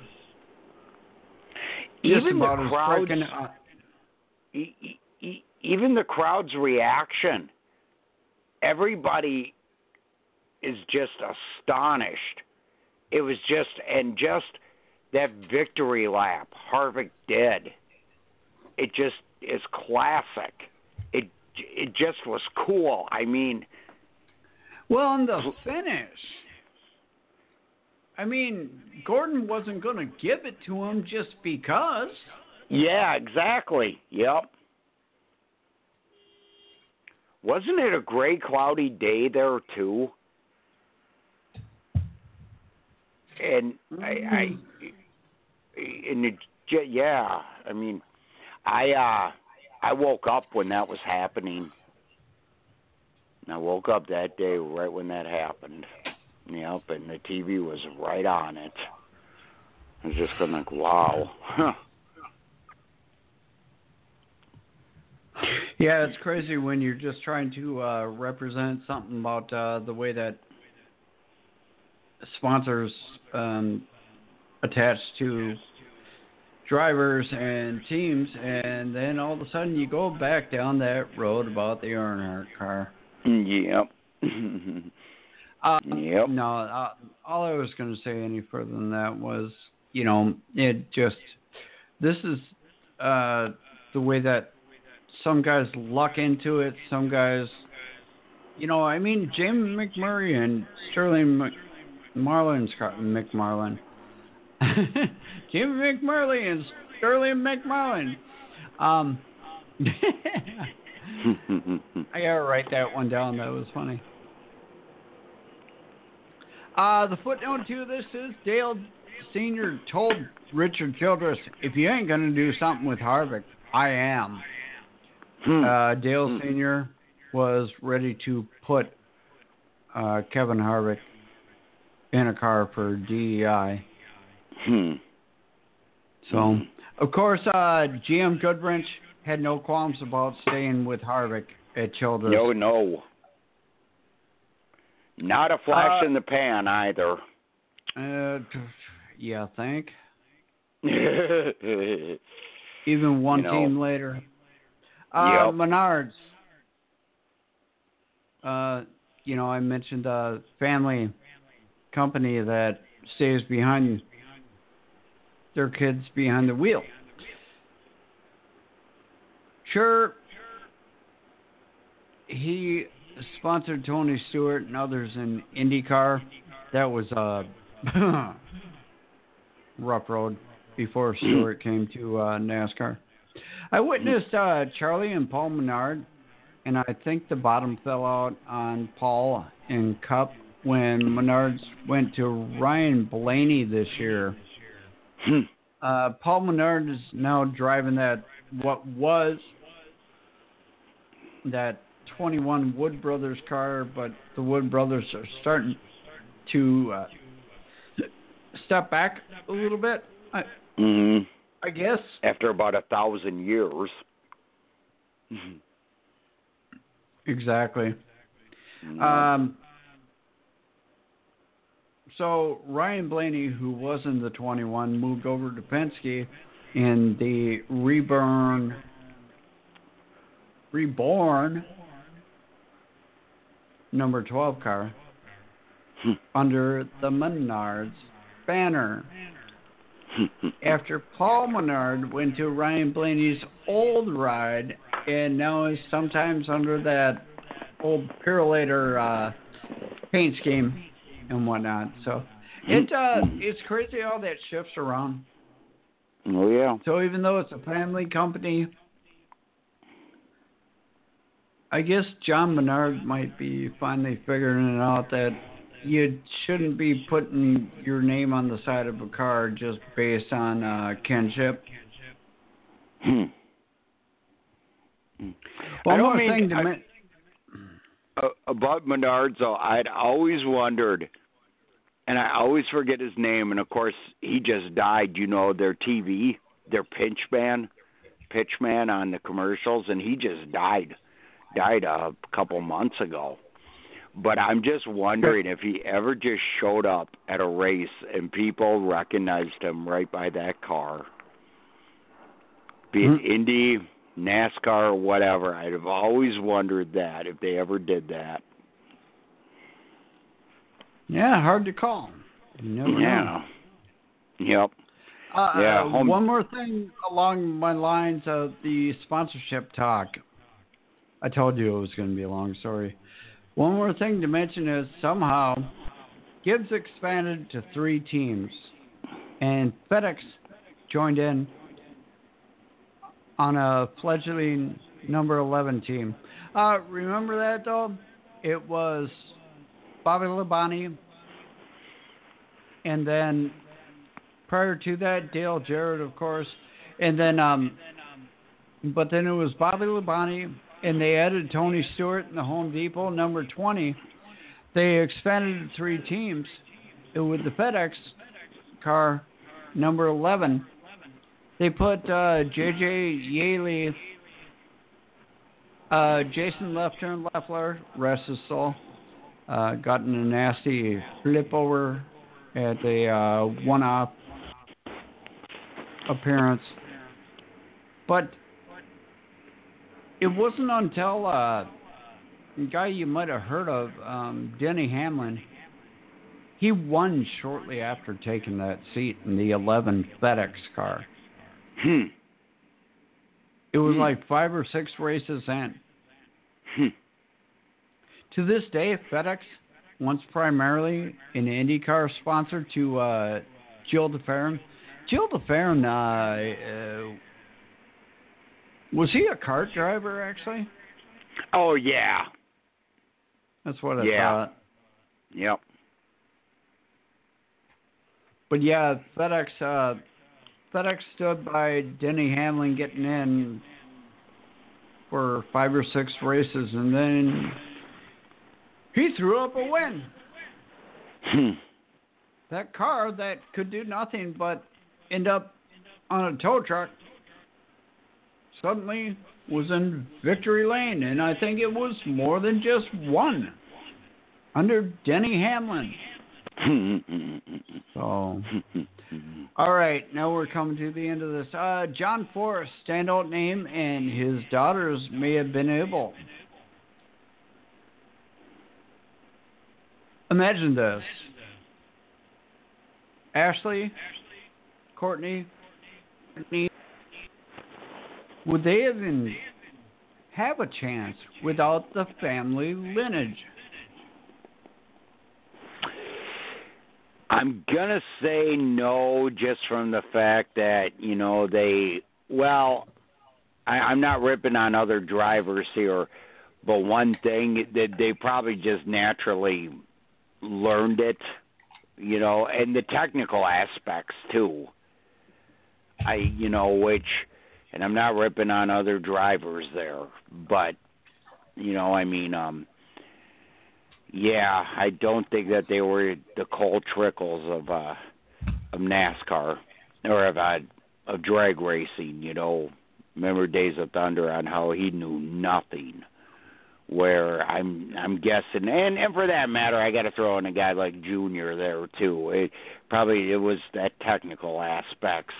just even about the as crowd's, freaking. even the crowd's reaction. Everybody is just astonished. It was just that victory lap Harvick did. It just is classic. It just was cool. I mean, well, in the finish, I mean, Gordon wasn't going to give it to him just because. Yeah, exactly. Yep. Wasn't it a gray, cloudy day there too? And I mean, I woke up when that was happening. I woke up that day right when that happened. Yep, and the TV was right on it. I was just going like, wow. Yeah, it's crazy when you're just trying to represent something about the way that sponsors attach to drivers and teams, and then all of a sudden you go back down that road about the Earnhardt car. Yep. Yep. No, all I was going to say any further than that was, this is the way that some guys luck into it. Some guys, Jamie McMurray and Sterling McMarlin. Jamie McMurray and Sterling McMarlin. I gotta write that one down. That was funny. The footnote to this is Dale Sr. told Richard Childress, "If you ain't gonna do something with Harvick, I am." Dale Sr. was ready to put Kevin Harvick in a car for DEI. So, of course, GM Goodwrench had no qualms about staying with Harvick at Childress. No. Not a flash in the pan either. Yeah, I think. Even one team later. Yep. Menards. I mentioned a family company that stays behind their kids behind the wheel. Sure, he sponsored Tony Stewart and others in IndyCar. That was a rough road before Stewart came to NASCAR. I witnessed Charlie and Paul Menard, and I think the bottom fell out on Paul in Cup when Menards went to Ryan Blaney this year. Paul Menard is now driving what was that 21 Wood Brothers car, but the Wood Brothers are starting to step back a little bit. I guess after about 1,000 years. Exactly. So Ryan Blaney, who was in the 21, moved over to Penske in the reborn number 12 car under the Menards banner. After Paul Menard went to Ryan Blaney's old ride, and now is sometimes under that old Purolator paint scheme and whatnot. So it's crazy how that shifts around. Oh, yeah. So even though it's a family company, I guess John Menard might be finally figuring it out that you shouldn't be putting your name on the side of a car just based on kinship. One more thing about Menards, though, I'd always wondered, and I always forget his name, and of course he just died. Their TV, their pinch man. pitchman on the commercials, and he just died a couple months ago. But I'm just wondering if he ever just showed up at a race and people recognized him right by that car. Be it Indy, NASCAR, or whatever. I'd have always wondered that, if they ever did that. Yeah, hard to call. You never know. Yep. One more thing along my lines of the sponsorship talk. I told you it was going to be a long story. One more thing to mention is somehow Gibbs expanded to 3 teams, and FedEx joined in on a fledgling number 11 team. Remember that, though? It was Bobby Labonte, and then prior to that, Dale Jarrett, of course, and then but then it was Bobby Labonte, and they added Tony Stewart in the Home Depot, number 20. They expanded to 3 teams. With the FedEx car, number 11, they put J.J. Yaley, Jason Leffler, rest his soul, got in a nasty flip over at a one-off appearance. But it wasn't until a guy you might have heard of, Denny Hamlin, he won shortly after taking that seat in the 11 FedEx car. It was like 5 or 6 races in. To this day, FedEx, once primarily an IndyCar sponsor to Gilles de Ferran. Gilles de Ferran, was he a kart driver, actually? Oh, yeah. That's what I thought. Yep. But yeah, FedEx stood by Denny Hamlin getting in for 5 or 6 races, and then he threw up a win. That car that could do nothing but end up on a tow truck suddenly was in victory lane, and I think it was more than just one under Denny Hamlin. So, all right, now we're coming to the end of this. John Force, standout name, and his daughters may have been able. Imagine this. Ashley, Courtney, would they even have a chance without the family lineage? I'm going to say no, just from the fact that, I'm not ripping on other drivers here, but one thing that they probably just naturally learned it, and the technical aspects too. And I'm not ripping on other drivers there, but, I don't think that they were the Cole Trickles of NASCAR or of drag racing. Remember Days of Thunder on how he knew nothing. Where I'm guessing, and for that matter, I got to throw in a guy like Junior there too. It was that technical aspects.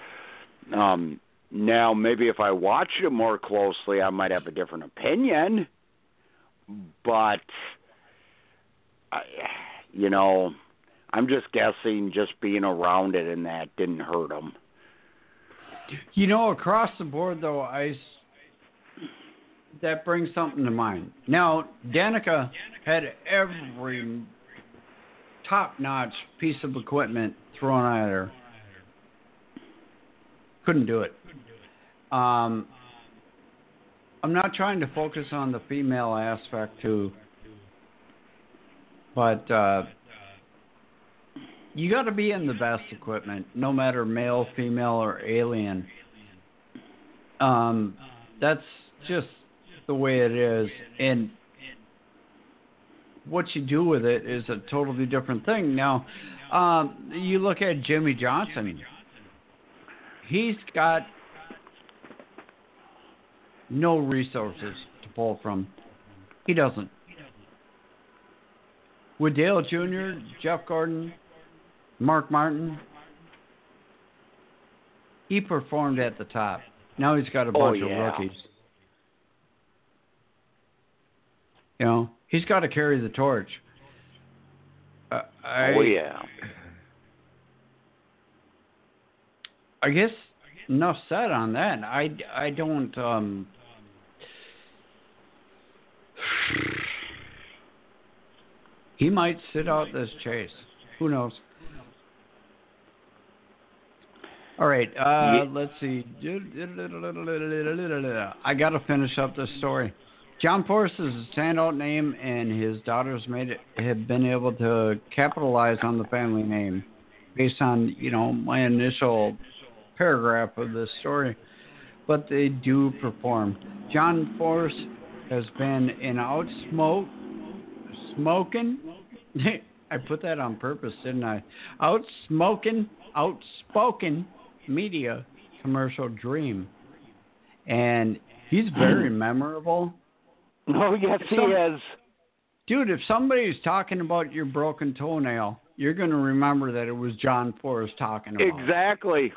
Now maybe if I watched it more closely, I might have a different opinion. But I'm just guessing. Just being around it and that didn't hurt him. Across the board though, that brings something to mind. Now, Danica had every top-notch piece of equipment thrown at her. Couldn't do it. I'm not trying to focus on the female aspect too, but you got to be in the best equipment, no matter male, female, or alien. That's just the way it is, and what you do with it is a totally different thing. Now, you look at Jimmy Johnson. He's got no resources to pull from. He doesn't. With Dale Jr., Jeff Gordon, Mark Martin, he performed at the top. Now he's got a bunch of rookies. You know, he's got to carry the torch. I guess enough said on that. I don't. He might sit out this chase. Who knows? All right. Let's see. I got to finish up this story. John Force is a standout name, and his daughters have been able to capitalize on the family name based on, my initial paragraph of this story. But they do perform. John Force has been an outspoken. I put that on purpose, didn't I? Outspoken media commercial dream, and he's very memorable. Oh, yes, he is. Dude, if somebody's talking about your broken toenail, you're going to remember that it was John Force talking about it. Exactly.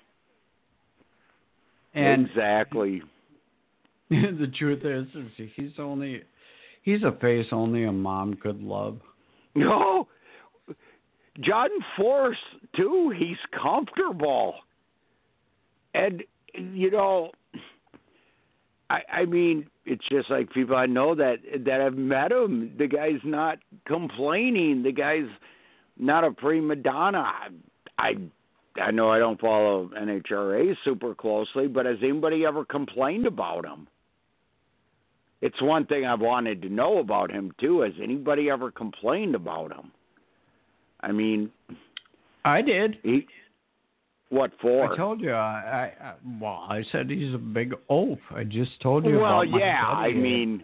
Exactly. The truth is he's a face only a mom could love. No. John Force, too, he's comfortable. And, I mean, it's just like people I know that have met him. The guy's not complaining. The guy's not a prima donna. I know I don't follow NHRA super closely, but has anybody ever complained about him? It's one thing I've wanted to know about him, too. Has anybody ever complained about him? I mean... I did. What for? I told you. I said he's a big oaf. I just told you about my I mean...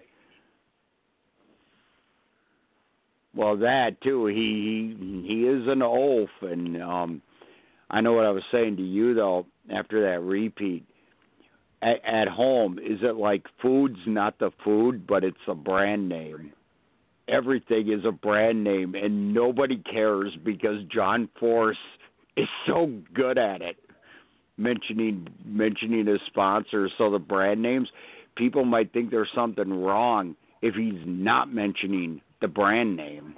Well, that, too. He is an oaf, and I know what I was saying to you, though, after that repeat. At home, is it like food's not the food, but it's a brand name? Everything is a brand name, and nobody cares because John Force is so good at it. Mentioning his sponsors, so the brand names, people might think there's something wrong if he's not mentioning the brand name.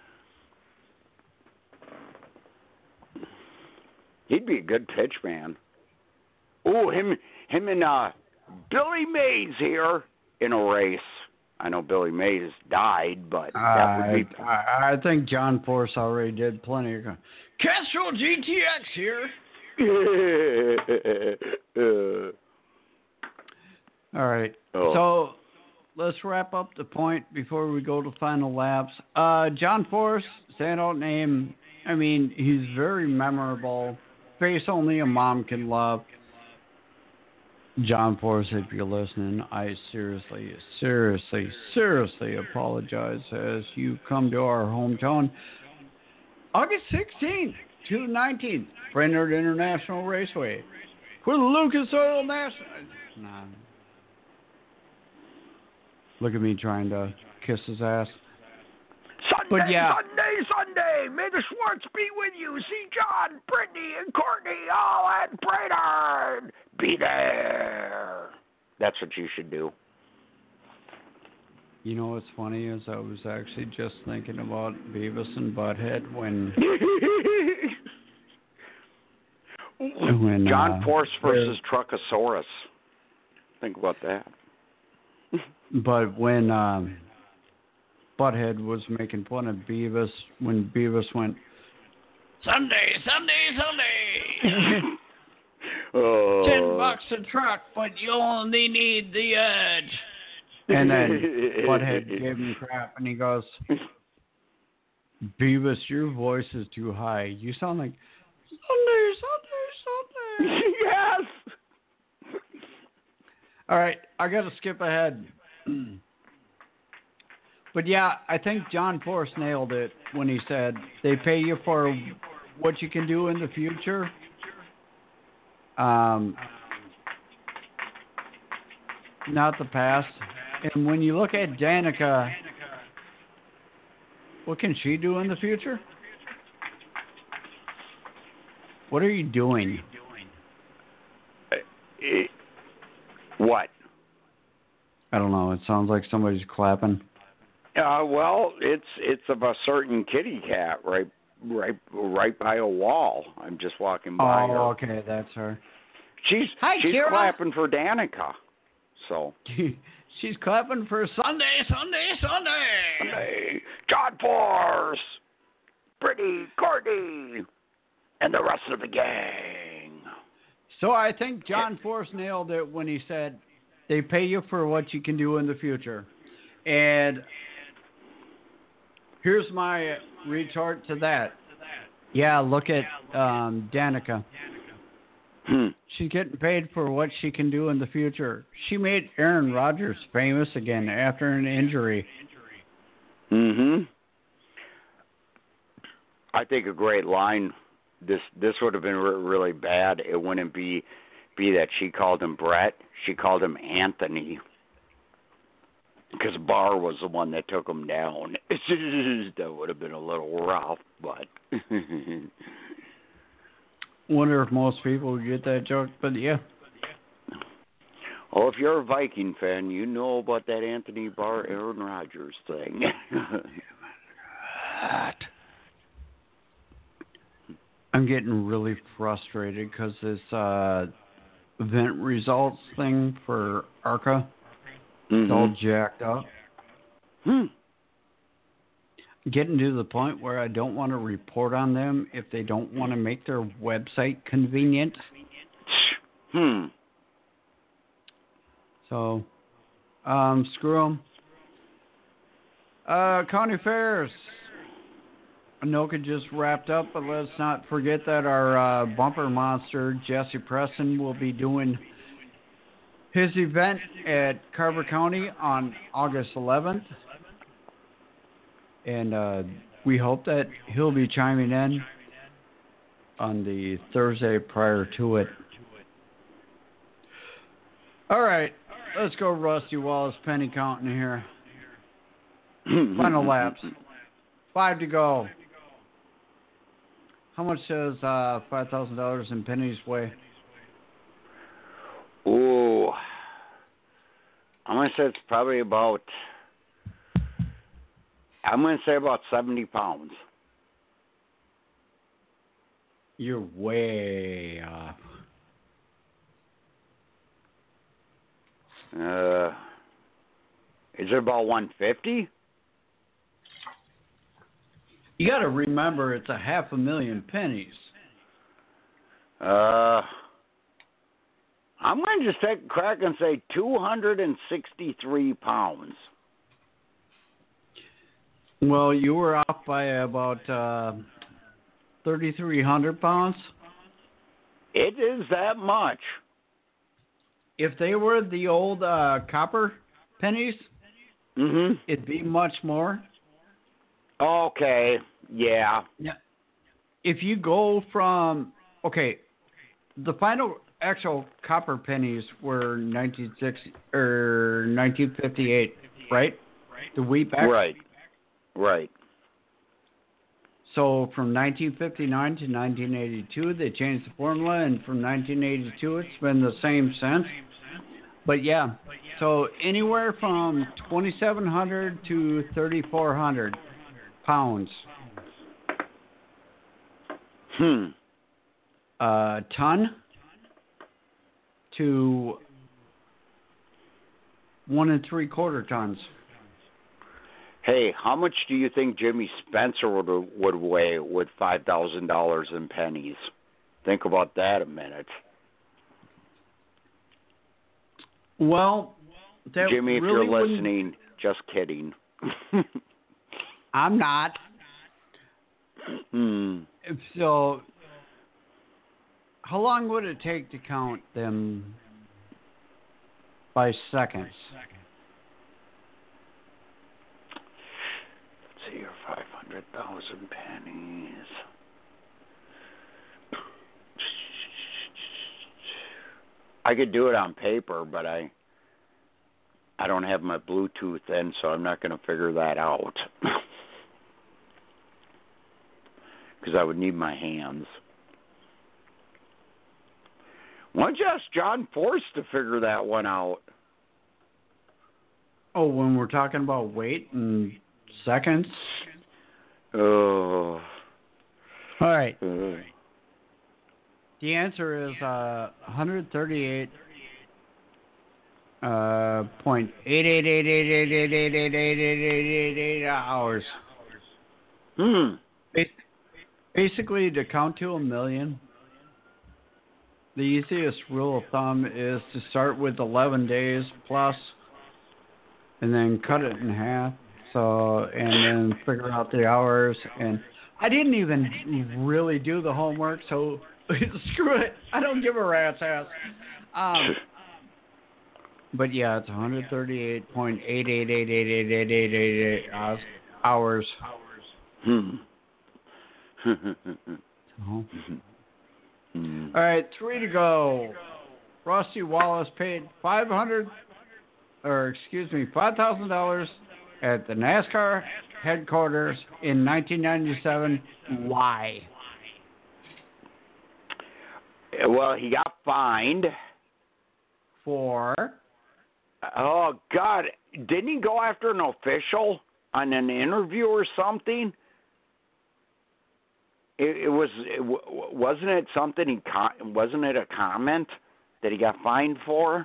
He'd be a good pitch man. Oh, him and Billy Mays here in a race. I know Billy Mays died, but that would be... I think John Force already did plenty of... Castro GTX here. All right. Oh. So let's wrap up the point before we go to final laps. John Force, standout name. I mean, he's very memorable. Face only a mom can love. John Force, if you're listening, I seriously apologize as you come to our hometown. August 16th to 19th, Brainerd International Raceway for the Lucas Oil National. Nah. Look at me trying to kiss his ass. Sunday. May the Schwartz be with you. See John, Brittany, and Courtney all at Brainerd. Be there. That's what you should do. You know what's funny is I was actually just thinking about Beavis and Butthead when John Force versus Truckosaurus. Think about that. But when Butthead was making fun of Beavis when Beavis went, Sunday. $10 a truck, but you only need the edge. And then Butthead gave him crap, and he goes, Beavis, your voice is too high. You sound like Sunday. Yes. All right, I got to skip ahead. But yeah, I think John Force nailed it when he said they pay you for what you can do in the future. not the past. And when you look at Danica, what can she do in the future? What are you doing? What? I don't know. It sounds like somebody's clapping. Well, it's of a certain kitty cat right by a wall. I'm just walking by her. Oh, okay, that's her. She's Kira. clapping for Danica. So she's clapping for Sunday. Hey, John Force, Brittany, Courtney, and the rest of the gang. So I think John Force nailed it when he said they pay you for what you can do in the future. And here's my retort to that. Yeah, look at Danica. She's getting paid for what she can do in the future. She made Aaron Rodgers famous again after an injury. I think a great line. This would have been really bad. It wouldn't be that she called him Brett. She called him Anthony. Because Barr was the one that took him down. That would have been a little rough, but... Wonder if most people would get that joke, but yeah. Well, if you're a Viking fan, you know about that Anthony Barr, Aaron Rodgers thing. I'm getting really frustrated because this event results thing for ARCA is all jacked up. Getting to the point where I don't want to report on them if they don't want to make their website convenient. So, screw them. County fairs. Anoka just wrapped up, but let's not forget that our bumper monster, Jesse Preston, will be doing his event at Carver County on August 11th. And we hope that he'll be chiming in on the Thursday prior to it. All right, let's go Rusty Wallace penny counting here. Final laps. 5 to go. How much does $5,000 in pennies weigh? Ooh. I'm going to say it's probably about... I'm going to say about 70 pounds. You're way off. Is it about 150? You got to remember it's 500,000 pennies. I'm going to just take a crack and say 263 pounds. Well, you were off by about 3,300 pounds. It is that much. If they were the old copper pennies, it'd be much more. Okay, yeah. Yeah. If you go from, the final actual copper pennies were 1958, right? The wheat back? Right. So from 1959 to 1982, they changed the formula, and from 1982, it's been the same since. But yeah, so anywhere from 2,700 to 3,400 pounds. Ton to 1 3/4 tons. Hey, how much do you think Jimmy Spencer would weigh with $5,000 in pennies? Think about that a minute. Well, Jimmy, if really you're listening, just kidding. I'm not. So, how long would it take to count them by seconds? Let's see here, 500,000 pennies. I could do it on paper, but I I don't have my Bluetooth in, so I'm not going to figure that out. Because I would need my hands. Why don't you ask John Force to figure that one out? Oh, when we're talking about weight and seconds? Oh. All right. The answer is 138.88888888888 hours. Basically, to count to 1,000,000, the easiest rule of thumb is to start with 11 days plus, and then cut it in half. So, and then figure out the hours. And I didn't even really do the homework, so screw it. I don't give a rat's ass. But yeah, it's 138.8888888 hours. All right, 3 to go. Rusty Wallace paid $5,000 at the NASCAR headquarters in 1997. Why? Well, he got fined. For? Oh, God. Didn't he go after an official on an interview or something? Wasn't it something wasn't it a comment that he got fined for?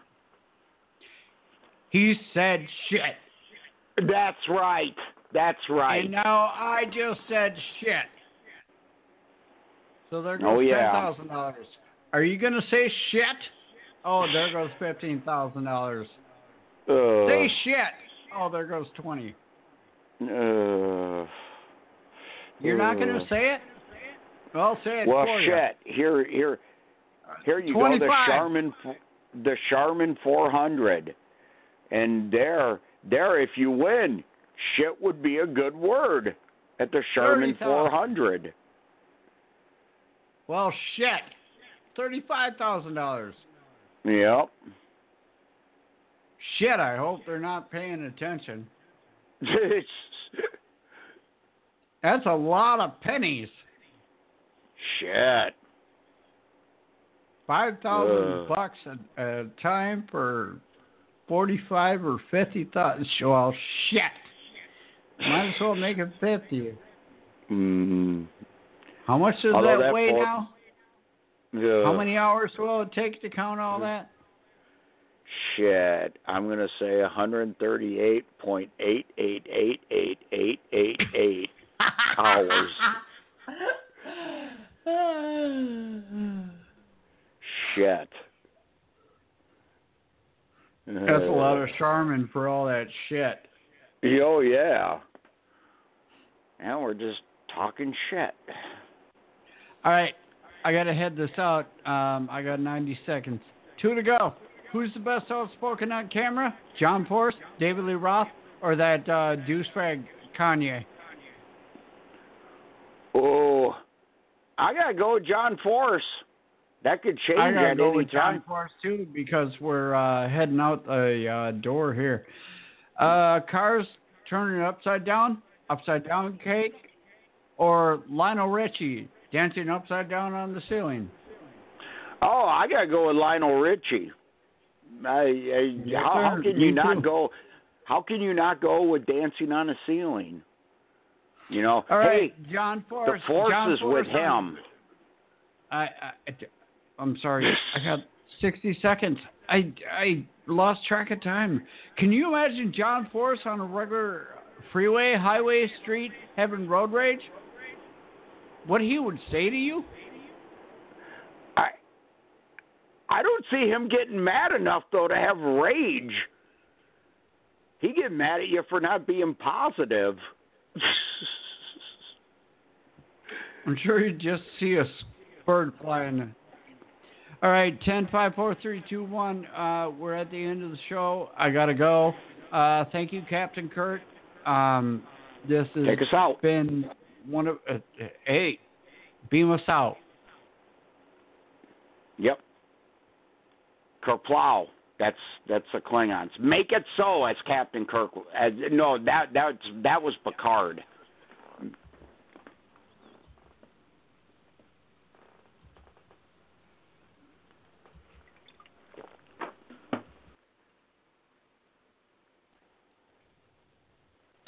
He said shit. That's right. And now I just said shit. So there goes $10,000. Are you going to say shit? Oh, there goes $15,000. Say shit. Oh, there goes 20. You're not going to say it? Well, say it well, for shit. you. Here you 25. go. The Charmin 400, and there, if you win, shit would be a good word at the Charmin 400. Well, shit. $35,000. Yep. Shit, I hope they're not paying attention. That's a lot of pennies. Shit. $5,000 a time for 45 or 50,000. Well, shit. Might as well make it 50. How much does that weigh now? How many hours will it take to count all that? Shit. I'm going to say 138.8888888 hours. Shit. That's a lot of Charmin for all that shit. Oh, yeah. Now we're just talking shit. All right. I got to head this out. I got 90 seconds. 2 to go. Who's the best outspoken on camera? John Force, David Lee Roth, or that douchebag Kanye? Oh, I got to go with John Force. That could change I gotta at go any with time. John Force too because we're heading out the door here. Cars turning upside down cake, or Lionel Richie dancing upside down on the ceiling. Oh, I gotta go with Lionel Richie. How can you not go? How can you not go with dancing on a ceiling? You know, all right, hey, John Force. The Force John is Force with him. I'm sorry. I got 60 seconds. I lost track of time. Can you imagine John Force on a regular freeway, highway, street, having road rage? What he would say to you? I don't see him getting mad enough, though, to have rage. He get mad at you for not being positive. I'm sure you'd just see a bird flying. All right, 10, 5, 4, 3, 2, 1. We're at the end of the show. I got to go. Thank you, Captain Kurt. This has Take us out. been one of... hey, beam us out. Yep. Kerplow. That's the Klingons. Make it so, as Captain Kirk. No, that was Picard.